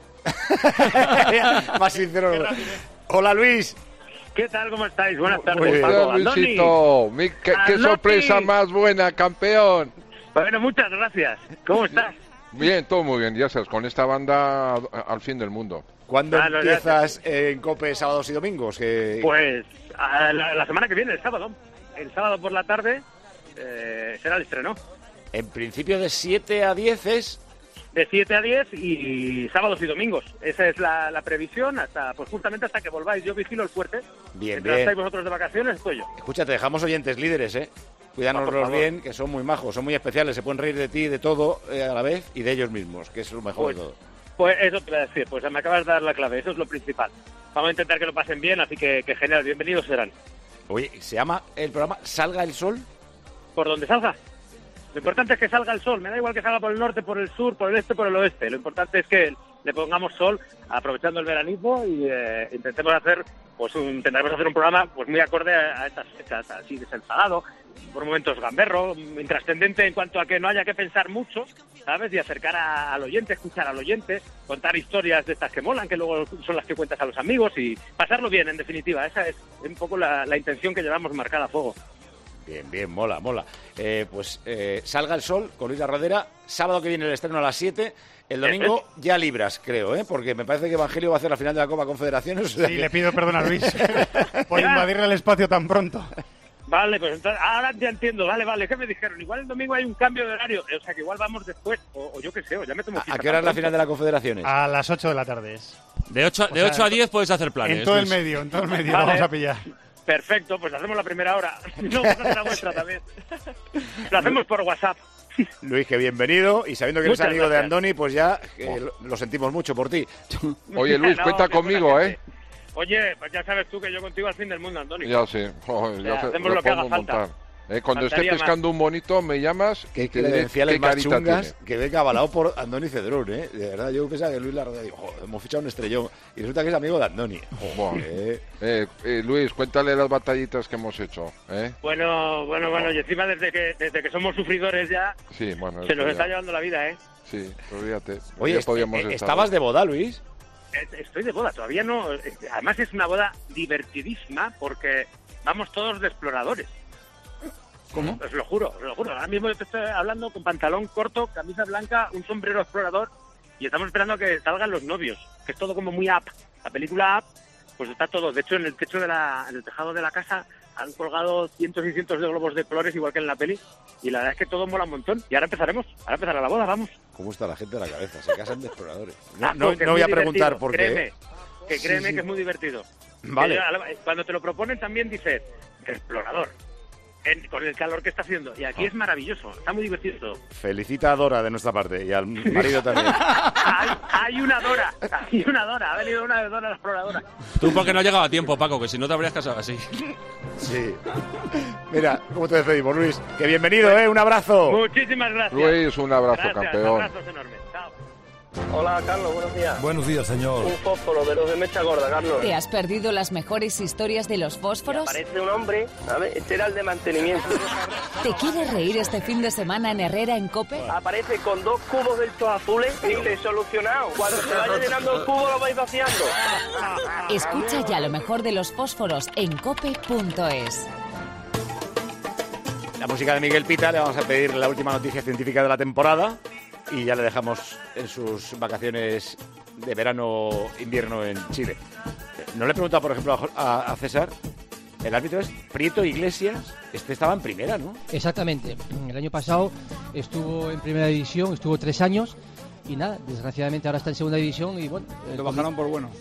Más sincero. no. Hola, Luis. ¿Qué tal? ¿Cómo estáis? Buenas tardes, Muy bien, Paco. Luisito. Mi- qué, qué Andoni. sorpresa más buena, campeón. Bueno, muchas gracias. ¿Cómo estás? Bien, todo muy bien, ya sabes, con esta banda a- al fin del mundo. ¿Cuándo Ah, no, ya empiezas en COPE sábados y domingos? Que... Pues a la, la semana que viene, el sábado. El sábado por la tarde eh, será el estreno. En principio de siete a diez es... De siete a diez y sábados y domingos. Esa es la, la previsión, hasta pues justamente hasta que volváis. Yo vigilo el fuerte. Bien, Mientras bien. estáis vosotros de vacaciones, estoy yo. Escucha, te dejamos oyentes líderes, ¿eh? Ah, Cuídanoslos por favor. bien, que son muy majos, son muy especiales, se pueden reír de ti, de todo eh, a la vez y de ellos mismos, que es lo mejor Pues, de todo. Pues eso te voy a decir, pues me acabas de dar la clave, eso es lo principal. Vamos a intentar que lo pasen bien, así que, que genial, bienvenidos serán. Oye, ¿se llama el programa Salga el Sol? Por donde salga. Lo importante es que salga el sol, me da igual que salga por el norte, por el sur, por el este, por el oeste. Lo importante es que le pongamos sol, aprovechando el veranismo y eh, intentemos hacer, pues un, intentaremos hacer un programa pues muy acorde a, a estas fechas, así desenfadado, por momentos gamberro, intrascendente en cuanto a que no haya que pensar mucho, ¿sabes? Y acercar a- al oyente, escuchar al oyente, contar historias de estas que molan, que luego son las que cuentas a los amigos y pasarlo bien, en definitiva. Esa es un poco la, la intención que llevamos marcada a fuego. Bien, bien, mola, mola. Eh, pues eh, Salga el Sol con Luis La Rodera, sábado que viene el estreno a las siete, el domingo ya libras, creo, ¿eh? Porque me parece que Evangelio va a hacer la final de la Copa Confederaciones. o sea Sí, que- le pido perdón a Luis por invadirle el espacio tan pronto. Vale, pues entonces, ahora ya entiendo, vale, vale, ¿qué me dijeron? Igual el domingo hay un cambio de horario, o sea que igual vamos después, o, o yo qué sé, o ya me tomo ¿A qué hora es la final de la Confederaciones? A las ocho de la tarde es. De ocho, O de sea, ocho a diez puedes hacer planes. En todo el Luis. medio, en todo el medio Vale. vamos a pillar. Perfecto, pues hacemos la primera hora. No, pues hacer la vuestra también. Lo hacemos por WhatsApp. Luis, que bienvenido, y sabiendo que eres Muchas amigo de gracias. Andoni, pues ya eh, lo, lo sentimos mucho por ti. Oye, Luis, No, cuenta qué buena conmigo, gente. ¿eh? Oye, pues ya sabes tú que yo contigo al fin del mundo, Antonio. Ya sé, joder, O ya sea, sé, hacemos lo lo que haga podemos falta. montar. Eh, cuando esté Faltaría pescando un bonito, me llamas. Qué te diré credenciales qué más carita chungas tiene. que venga avalado por Andoni Cedrón, ¿eh? De verdad, yo pensaba que Luis La Rodera, digo, joder, hemos fichado un estrellón. Y resulta que es amigo de Andoni. Buah. Joder. Eh, eh, Luis, cuéntale las batallitas que hemos hecho, ¿eh? Bueno, bueno, bueno, y encima desde que desde que somos sufridores ya, Sí, bueno. se nos eso está ya. llevando la vida, ¿eh? Sí, olvídate. Oye, Ya est- podíamos eh, estar. ¿estabas de boda, Luis? Es- Estoy de boda, todavía no. Además es una boda divertidísima porque vamos todos de exploradores. ¿Cómo? Os lo juro, os lo juro. Ahora mismo te estoy hablando con pantalón corto, camisa blanca, un sombrero explorador y estamos esperando a que salgan los novios, que es todo como muy up. La película Up, pues está todo. De hecho, en el techo de la, en el tejado de la casa han colgado cientos y cientos de globos de colores, igual que en la peli, y la verdad es que todo mola un montón. Y ahora empezaremos, ahora empezará la boda, vamos. ¿Cómo está la gente de la cabeza? Se casan de exploradores. No, No, no, que no voy es a muy preguntar divertido, por créeme, qué. Que créeme Sí, sí. que es muy divertido. Vale. Que, cuando te lo proponen también dices, explorador, en- con el calor que está haciendo. Y aquí es maravilloso, está muy divertido todo. Felicita a Dora de nuestra parte y al marido también. hay, hay una Dora, hay una Dora, ha venido una Dora la exploradora. Tú porque no has llegado a tiempo, Paco, que si no te habrías casado así. Sí. Mira, ¿cómo te despedimos, Luis? Que bienvenido, ¿eh? Un abrazo. Muchísimas gracias. Luis, un abrazo, Gracias, campeón. abrazos enormes. Chao. Hola, Carlos, buenos días. Buenos días, señor. Un fósforo de los de mecha gorda, Carlos. ¿Te has perdido las mejores historias de los fósforos? Aparece un hombre, ¿sabes? Este era el de mantenimiento. ¿Te quieres reír este fin de semana en Herrera en COPE? Aparece con dos cubos de estos azules y le he solucionado. Cuando se vaya llenando el cubo lo vais vaciando. Escucha ya lo mejor de los fósforos en cope punto es. La música de Miguel Pita, le vamos a pedir la última noticia científica de la temporada y ya le dejamos en sus vacaciones de verano-invierno en Chile. No le he preguntado, por ejemplo, a Jo- a, a César, el árbitro es Prieto Iglesias, este estaba en primera, ¿no? Exactamente. El año pasado estuvo en primera división, estuvo tres años y nada, desgraciadamente ahora está en segunda división y bueno... el Lo comi- bajaron por bueno.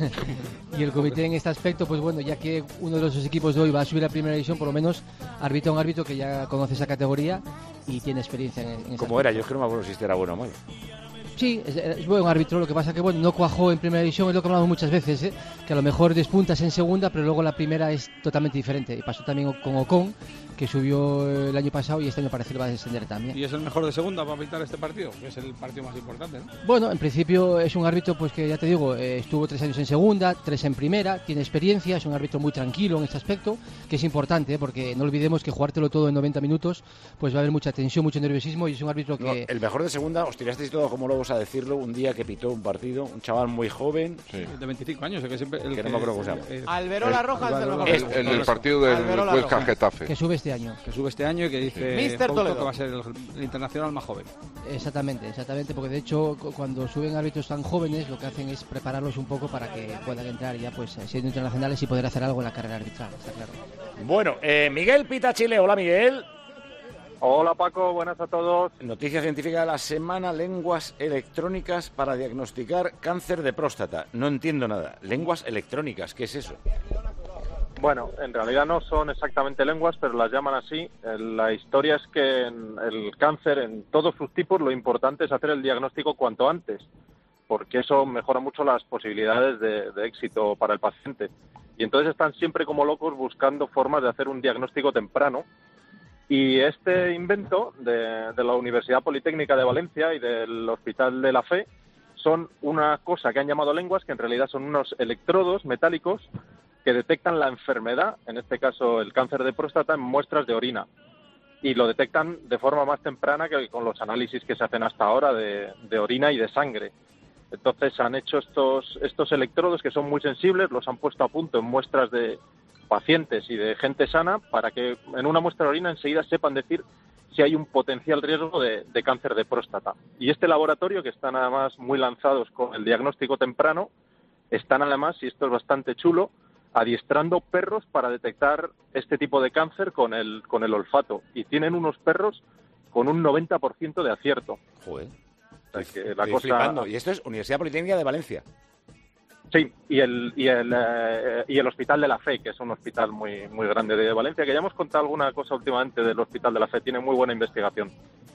Y el comité en este aspecto, pues bueno, ya que uno de los equipos de hoy va a subir a primera división, por lo menos arbitra un árbitro que ya conoce esa categoría y tiene experiencia en, en ese ¿Cómo era? Yo es que no me acuerdo si este era bueno o malo. Sí, es, es buen árbitro, lo que pasa que bueno, no cuajó en primera división, es lo que hablamos muchas veces, ¿eh? Que a lo mejor despuntas en segunda, pero luego la primera es totalmente diferente. Y pasó también con Ocon, que subió el año pasado y este año parece que va a descender también. Y es el mejor de segunda para pintar este partido, que es el partido más importante, ¿no? Bueno, en principio es un árbitro pues que ya te digo, eh, estuvo tres años en segunda, tres en primera, tiene experiencia, es un árbitro muy tranquilo en este aspecto, que es importante, ¿eh? Porque no olvidemos que jugártelo todo en noventa minutos, pues va a haber mucha tensión, mucho nerviosismo y es un árbitro que... No, el mejor de segunda, os tirasteis todo como lobos a decirlo, un día que pitó un partido, un chaval muy joven, De veinticinco años, el que siempre... El que no me acuerdo cómo se llama. eh, Alberola Roja es el mejor. Es- El, el partido del Alberola Huesca Roja. Getafe. que sube este año. Que sube este año y que dice Mister Couto Toledo. que va a ser el, el internacional más joven. Exactamente, exactamente, porque de hecho cu- cuando suben árbitros tan jóvenes lo que hacen es prepararlos un poco para que puedan entrar ya pues eh, siendo internacionales y poder hacer algo en la carrera arbitral, está claro. Bueno, eh, Miguel Pita Chile, hola Miguel. Hola, Paco, buenas a todos. Noticia científica de la semana, lenguas electrónicas para diagnosticar cáncer de próstata. No entiendo nada. Lenguas electrónicas, ¿qué es eso? Bueno, en realidad no son exactamente lenguas, pero las llaman así. Eh, La historia es que en el cáncer, en todos sus tipos, lo importante es hacer el diagnóstico cuanto antes, porque eso mejora mucho las posibilidades de, de éxito para el paciente. Y entonces están siempre como locos buscando formas de hacer un diagnóstico temprano. Y este invento de, de la Universidad Politécnica de Valencia y del Hospital de la Fe son una cosa que han llamado lenguas, que en realidad son unos electrodos metálicos que detectan la enfermedad, en este caso el cáncer de próstata, en muestras de orina. Y lo detectan de forma más temprana que con los análisis que se hacen hasta ahora de, de orina y de sangre. Entonces han hecho estos, estos electrodos que son muy sensibles, los han puesto a punto en muestras de pacientes y de gente sana para que en una muestra de orina enseguida sepan decir si hay un potencial riesgo de, de cáncer de próstata. Y este laboratorio, que están además muy lanzados con el diagnóstico temprano, están además, y esto es bastante chulo, adiestrando perros para detectar este tipo de cáncer con el, con el olfato. Y tienen unos perros con un noventa por ciento de acierto. Joder. O sea, que la Estoy cosa... flipando. Y esto es Universidad Politécnica de Valencia. Sí, y el, y, el, eh, y el Hospital de la Fe, que es un hospital muy, muy grande de Valencia, que ya hemos contado alguna cosa últimamente del Hospital de la Fe, tiene muy buena investigación.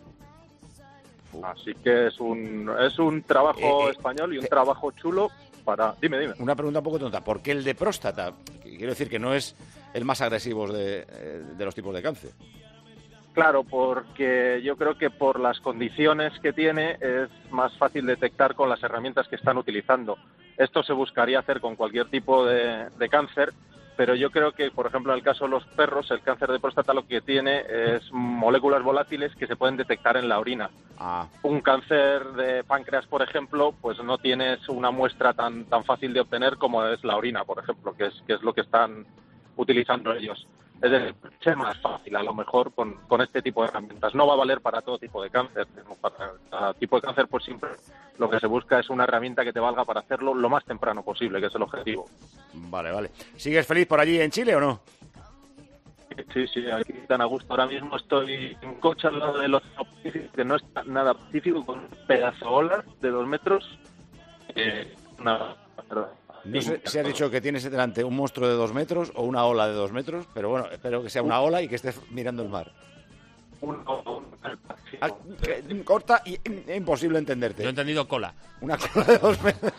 Así que es un, es un trabajo Eh, eh, español y un eh, trabajo chulo para... Dime, dime. Una pregunta un poco tonta. ¿Por qué el de próstata? Quiero decir que no es el más agresivo de, eh, de los tipos de cáncer. Claro, porque yo creo que por las condiciones que tiene es más fácil detectar con las herramientas que están utilizando. Esto se buscaría hacer con cualquier tipo de, de cáncer, pero yo creo que, por ejemplo, en el caso de los perros, el cáncer de próstata lo que tiene es moléculas volátiles que se pueden detectar en la orina. Ah. Un cáncer de páncreas, por ejemplo, pues no tienes una muestra tan tan fácil de obtener como es la orina, por ejemplo, que es que es lo que están utilizando ellos. Es decir, es más fácil a lo mejor con, con este tipo de herramientas. No va a valer para todo tipo de cáncer. Para cada tipo de cáncer, pues siempre lo que se busca es una herramienta que te valga para hacerlo lo más temprano posible, que es el objetivo. Vale, vale. ¿Sigues feliz por allí en Chile o no? Sí, sí, aquí tan a gusto. Ahora mismo estoy en coche al lado del Océano Pacífico, que no está nada pacífico, con un pedazo de olas de dos metros. Eh, una, No sé si has dicho que tienes delante un monstruo de dos metros o una ola de dos metros, pero bueno, espero que sea una ola y que estés mirando el mar. Una, una, ah, corta y imposible entenderte. Yo he entendido cola. Una cola de dos metros.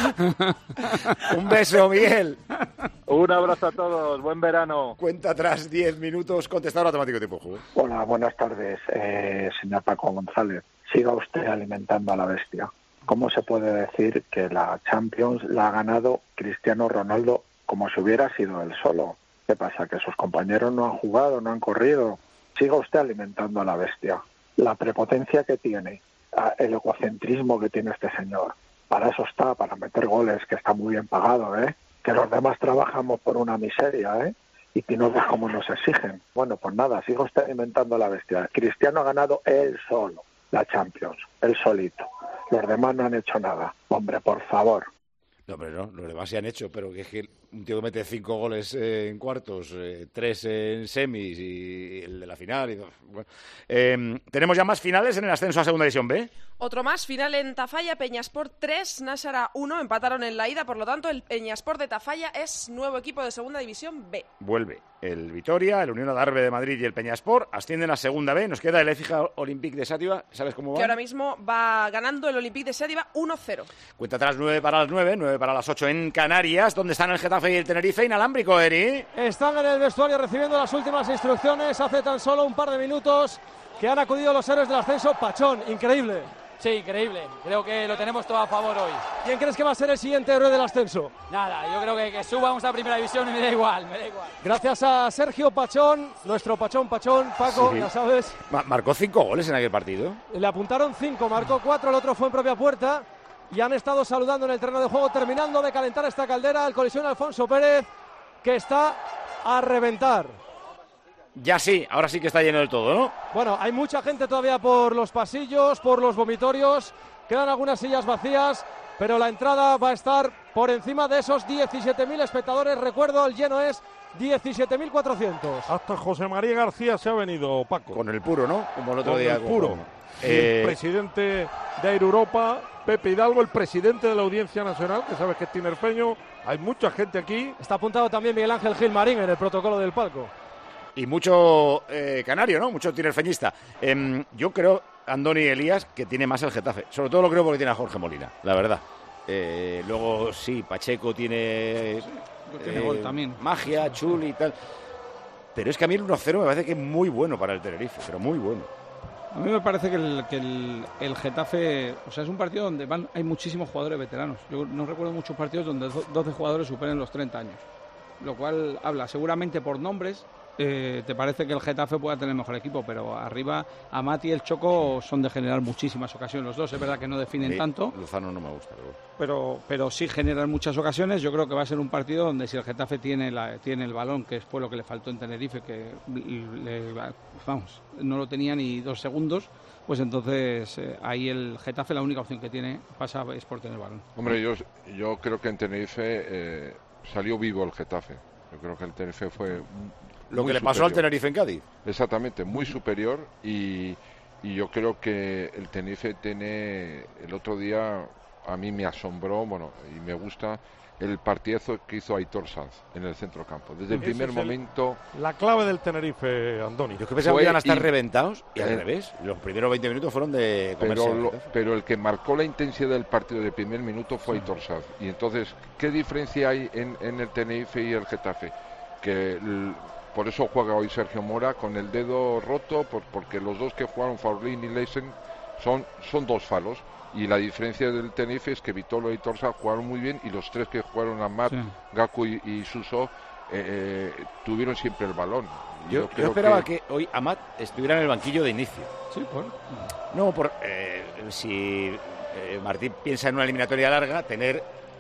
Un beso, Miguel. Un abrazo a todos, buen verano. Cuenta atrás, diez minutos, contestador automático tiempo de juego. Hola, buenas tardes, eh, señor Paco González. Siga usted alimentando a la bestia. ¿Cómo se puede decir que la Champions la ha ganado Cristiano Ronaldo como si hubiera sido él solo? ¿Qué pasa? ¿Que sus compañeros no han jugado, no han corrido? Siga usted alimentando a la bestia. La prepotencia que tiene, el egocentrismo que tiene este señor. Para eso está, para meter goles, que está muy bien pagado, ¿eh? Que los demás trabajamos por una miseria, ¿eh? Y que no ves cómo nos exigen. Bueno, pues nada, siga usted alimentando a la bestia. Cristiano ha ganado él solo la Champions, él solito. Los demás no han hecho nada. Hombre, por favor. No, hombre, no, los demás se han hecho, pero que es que un tío que mete cinco goles eh, en cuartos, eh, tres en semis y el de la final. Y, bueno. eh, ¿Tenemos ya más finales en el ascenso a Segunda División B? Otro más, final en Tafalla, Peñasport tres, Nájera uno, empataron en la ida, por lo tanto el Peñasport de Tafalla es nuevo equipo de Segunda División B. Vuelve el Vitoria, el Unión Adarve de Madrid y el Peñasport, ascienden a Segunda B, nos queda el Écija Olympique de Sátiva, ¿sabes cómo va? Que ahora mismo va ganando el Olympique de Sátiva uno cero. Cuenta atrás nueve para las nueve, nueve para las ocho en Canarias, ¿dónde están el Getafe y el Tenerife? Inalámbrico, Eri. Están en el vestuario recibiendo las últimas instrucciones, hace tan solo un par de minutos que han acudido los héroes del ascenso. Pachón, increíble. Sí, increíble. Creo que lo tenemos todo a favor hoy. ¿Quién crees que va a ser el siguiente héroe del ascenso? Nada, yo creo que, que subamos a Primera División y me da igual, me da igual. Gracias a Sergio Pachón, nuestro Pachón Pachón, Paco, sí. Ya sabes. Ma- marcó cinco goles en aquel partido. Le apuntaron cinco, marcó cuatro, el otro fue en propia puerta. Y han estado saludando en el terreno de juego, terminando de calentar esta caldera. El colisión Alfonso Pérez, que está a reventar. Ya sí, ahora sí que está lleno del todo, ¿no? Bueno, hay mucha gente todavía por los pasillos, por los vomitorios. Quedan algunas sillas vacías, pero la entrada va a estar por encima de esos diecisiete mil espectadores. Recuerdo, el lleno es diecisiete mil cuatrocientos. Hasta José María García se ha venido, Paco. Con el puro, ¿no? Como el otro con día. El puro. Eh... El presidente de Air Europa, Pepe Hidalgo, el presidente de la Audiencia Nacional, que sabes que es tinerfeño. Hay mucha gente aquí. Está apuntado también Miguel Ángel Gilmarín en el protocolo del palco. Y mucho eh, canario, ¿no? Mucho tinerfeñista. Eh, yo creo, Andoni Elías, que tiene más el Getafe. Sobre todo lo creo porque tiene a Jorge Molina, la verdad. Eh, luego, sí, Pacheco tiene... Tiene eh, gol también. Magia, Chuli y tal. Pero es que a mí el uno cero me parece que es muy bueno para el Tenerife, pero muy bueno. A mí me parece que el, que el, el Getafe, o sea, es un partido donde van, hay muchísimos jugadores veteranos. Yo no recuerdo muchos partidos donde doce jugadores superen los treinta años. Lo cual habla seguramente por nombres. Eh, te parece que el Getafe pueda tener mejor equipo, pero arriba Amat y el Choco son de generar muchísimas ocasiones los dos. Es verdad que no definen sí, tanto. Lozano no me gusta. Pero... pero pero sí generan muchas ocasiones. Yo creo que va a ser un partido donde si el Getafe tiene la, tiene el balón, que fue lo que le faltó en Tenerife, que le, vamos, no lo tenía ni dos segundos, pues entonces eh, ahí el Getafe la única opción que tiene pasa es por tener el balón. Hombre, yo, yo creo que en Tenerife eh, salió vivo el Getafe. Yo creo que el Tenerife fue... Lo muy que le superior. pasó al Tenerife en Cádiz. Exactamente, muy superior y, y yo creo que el Tenerife tiene, el otro día a mí me asombró, bueno, y me gusta el partidazo que hizo Aitor Sanz en el centro campo. Desde el Ese primer es el, momento... La clave del Tenerife, Andoni. Yo que pensaba que iban a estar y, reventados y al eh, revés. Los primeros veinte minutos fueron de comerse. Pero, lo, pero el que marcó la intensidad del partido del primer minuto fue sí. Aitor Sanz. Y entonces, ¿qué diferencia hay en, en el Tenerife y el Getafe? Que... El, por eso juega hoy Sergio Mora con el dedo roto, por, porque los dos que jugaron, Faurlín y Leisen, son, son dos falos. Y la diferencia del Tenerife es que Vitolo y Torsa jugaron muy bien y los tres que jugaron, Amat, sí. Gaku y, y Suso, eh, eh, tuvieron siempre el balón. Yo, yo, yo esperaba que... que hoy Amat estuviera en el banquillo de inicio. Sí, por... No, por, eh, si eh, Martín piensa en una eliminatoria larga, tener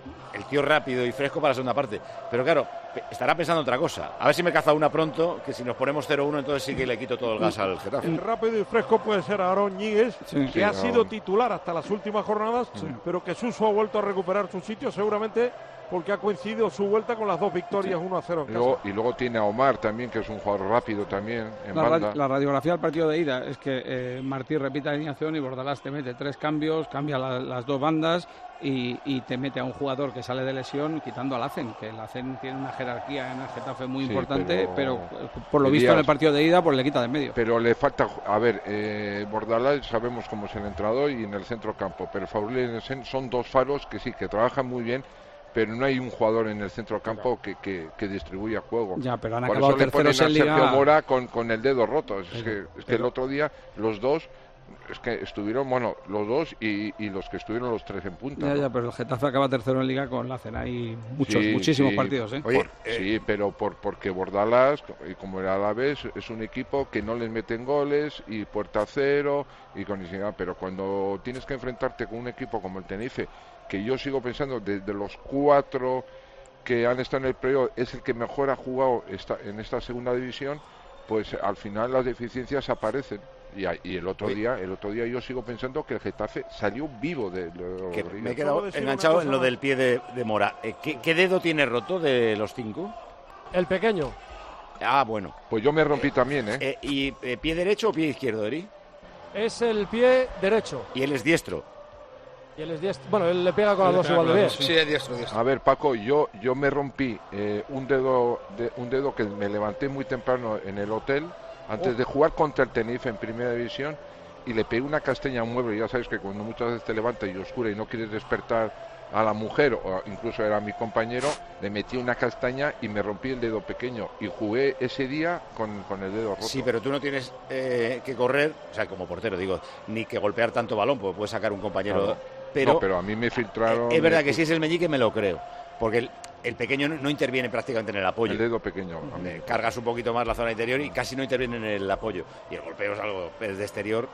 el tío rápido y fresco para la segunda parte. Pero claro, estará pensando otra cosa. A ver si me caza una pronto, que si nos ponemos cero uno, entonces sí que le quito todo el gas al Getafe. El rápido y fresco puede ser Aarón Ñíguez, Sí, que sí, ha no. sido titular hasta las últimas jornadas, Sí. pero que Suso ha vuelto a recuperar su sitio, seguramente porque ha coincidido su vuelta con las dos victorias uno a cero Y en luego, casa. y luego tiene a Omar también, que es un jugador rápido también, en La, ra- banda. la radiografía del partido de ida es que eh, Martí repite alineación y Bordalás te mete tres cambios, cambia la- las dos bandas y, y te mete a un jugador que sale de lesión quitando a Lacen, que Lacen tiene una jerarquía en el Getafe muy Sí, importante, pero, pero- por lo visto en el Díaz- partido de ida pues le quita de en medio. Pero le falta, a ver, eh, Bordalás sabemos cómo es el entrenador y en el centro campo, pero Fabril y Nesen son dos faros que sí, que trabajan muy bien, pero no hay un jugador en el centro campo que, que, que distribuya juego. Ya, pero han Por acabado eso le ponen a terceros en Sergio Liga. Mora con, con el dedo roto. Es, Pero- que, es que pero- el otro día los dos, es que estuvieron, bueno, los dos y, y los que estuvieron los tres en punta. Ya, ¿no? ya, pero el Getafe acaba tercero en Liga con Lacen. Hay muchos, Sí, muchísimos sí. partidos, ¿eh? Por- sí, pero por, porque Bordalás, y como era Alavés, es un equipo que no les meten goles y puerta cero y con pero cuando tienes que enfrentarte con un equipo como el Tenerife, que yo sigo pensando desde los cuatro que han estado en el playoff es el que mejor ha jugado esta, en esta segunda división, pues al final las deficiencias aparecen. Y, a- y el otro día, el otro día yo sigo pensando que el Getafe salió vivo de, de Que Rodríguez. me he quedado enganchado en lo del pie de, de Mora. Eh, ¿qué, ¿Qué dedo tiene roto de los cinco? El pequeño. Ah, bueno. Pues yo me rompí también, ¿eh? Eh, ¿Y eh, pie derecho o pie izquierdo, Eri? Es el pie derecho. Y él es diestro. Y él es diestro. Bueno, él le pega con las dos igual de bien. es diestro, diestro. A ver, Paco, yo yo me rompí eh, un dedo de, un dedo que me levanté muy temprano en el hotel antes Oh. de jugar contra el Tenerife en Primera División y le pegué una castaña a un mueble. Ya sabes que cuando muchas veces te levantas y oscura y no quieres despertar a la mujer o incluso era mi compañero, le metí una castaña y me rompí el dedo pequeño y jugué ese día con, con el dedo roto. Sí, pero tú no tienes eh, que correr, o sea, como portero digo, ni que golpear tanto balón, porque puedes sacar un compañero. Claro. Pero, No, pero a mí me filtraron... es verdad me- que si es el meñique me lo creo, porque el, el pequeño no, no interviene prácticamente en el apoyo. El dedo pequeño. Eh, cargas un poquito más la zona interior y casi no interviene en el apoyo. Y el golpeo es algo desde exterior,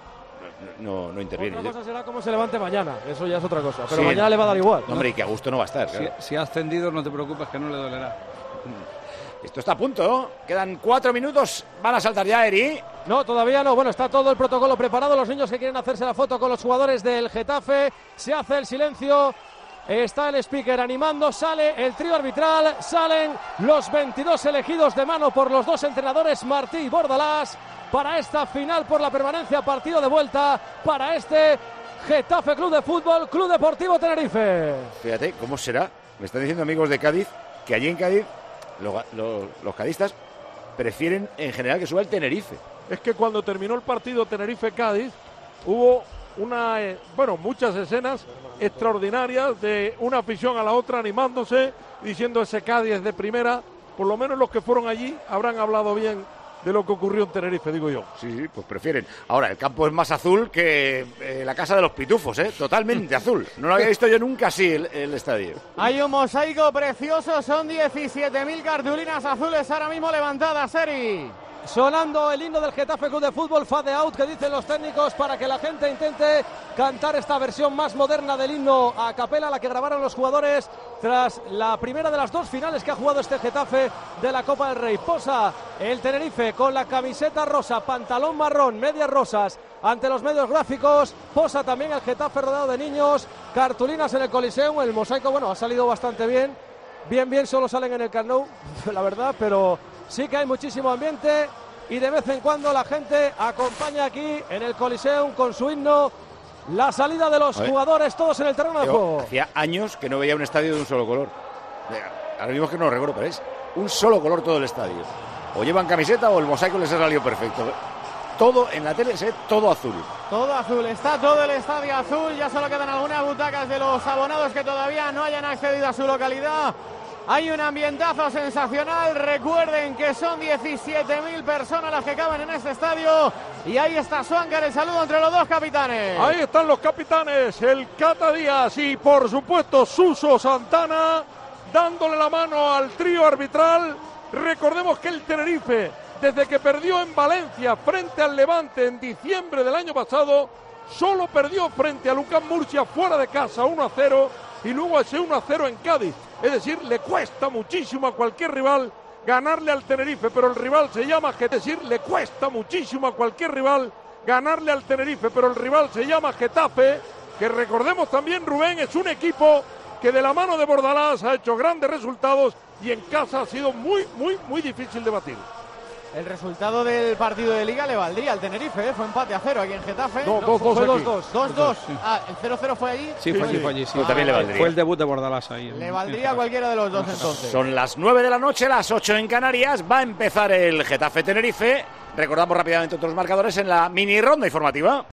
no, no, no interviene. Otra cosa será cómo se levante mañana. Eso ya es otra cosa. Pero Sí, mañana le va a dar igual. Hombre, y que a gusto no va a estar. Si, Claro. si ha ascendido, no te preocupes que no le dolerá. Esto está a punto, ¿no? Quedan cuatro minutos. Van a saltar ya, Eri. No, todavía no. Bueno, está todo el protocolo preparado. Los niños que quieren hacerse la foto con los jugadores del Getafe. Se hace el silencio. Está el speaker animando. Sale el trío arbitral. Salen los veintidós elegidos de mano por los dos entrenadores, Martí y Bordalás, para esta final por la permanencia, partido de vuelta para este Getafe Club de Fútbol, Club Deportivo Tenerife. Fíjate, ¿cómo será? Me están diciendo amigos de Cádiz que allí en Cádiz lo- lo- los cadistas prefieren en general que suba el Tenerife. Es que cuando terminó el partido Tenerife-Cádiz hubo una, eh, bueno, muchas escenas extraordinarias de una afición a la otra animándose, diciendo ese Cádiz es de primera. Por lo menos los que fueron allí habrán hablado bien de lo que ocurrió en Tenerife, digo yo. Sí, sí, pues prefieren. Ahora, el campo es más azul que eh, la casa de los pitufos, ¿eh? Totalmente azul. No lo había visto yo nunca así el, el estadio. Hay un mosaico precioso, son diecisiete mil cartulinas azules ahora mismo levantadas, Seri. Sonando el himno del Getafe Club de Fútbol, fade out, que dicen los técnicos, para que la gente intente cantar esta versión más moderna del himno a capela, la que grabaron los jugadores tras la primera de las dos finales que ha jugado este Getafe de la Copa del Rey. Posa el Tenerife con la camiseta rosa, pantalón marrón, medias rosas ante los medios gráficos. Posa también el Getafe rodeado de niños, cartulinas en el Coliseum. El mosaico, bueno, ha salido bastante bien. Bien, bien, solo salen en el Camp Nou, la verdad, pero sí que hay muchísimo ambiente y de vez en cuando la gente acompaña aquí en el Coliseum con su himno la salida de los A ver. jugadores, todos en el terreno de Yo juego. hacía años que no veía un estadio de un solo color. Eh, Ahora mismo es que no lo recuerdo, pero es un solo color todo el estadio. O llevan camiseta o el mosaico les ha salido perfecto. Todo en la tele es todo azul. Todo azul, está todo el estadio azul, ya solo quedan algunas butacas de los abonados que todavía no hayan accedido a su localidad. Hay un ambientazo sensacional, recuerden que son diecisiete mil personas las que caben en este estadio y ahí está Swankar, el saludo entre los dos capitanes. Ahí están los capitanes, el Cata Díaz y por supuesto Suso Santana dándole la mano al trío arbitral. Recordemos que el Tenerife, desde que perdió en Valencia frente al Levante en diciembre del año pasado, solo perdió frente a Lucas Murcia fuera de casa uno a cero y luego ese uno a cero en Cádiz. Es decir, le cuesta muchísimo a cualquier rival ganarle al Tenerife, pero el rival se llama Getafe. Es decir, le cuesta muchísimo a cualquier rival ganarle al Tenerife, pero el rival se llama Getafe, que recordemos también, Rubén, es un equipo que de la mano de Bordalás ha hecho grandes resultados y en casa ha sido muy, muy, muy difícil de batir. El resultado del partido de Liga le valdría al Tenerife, ¿eh? Fue empate a cero aquí en Getafe. No, dos, dos fue aquí. dos dos. dos dos. Ah, el cero cero fue allí. Sí, fue allí, fue allí. Sí. Pues también le valdría. Fue el debut de Bordalás ahí. Le valdría a cualquiera de los dos entonces. Son las nueve de la noche, las ocho en Canarias. Va a empezar el Getafe Tenerife. Recordamos rápidamente otros marcadores en la mini ronda informativa.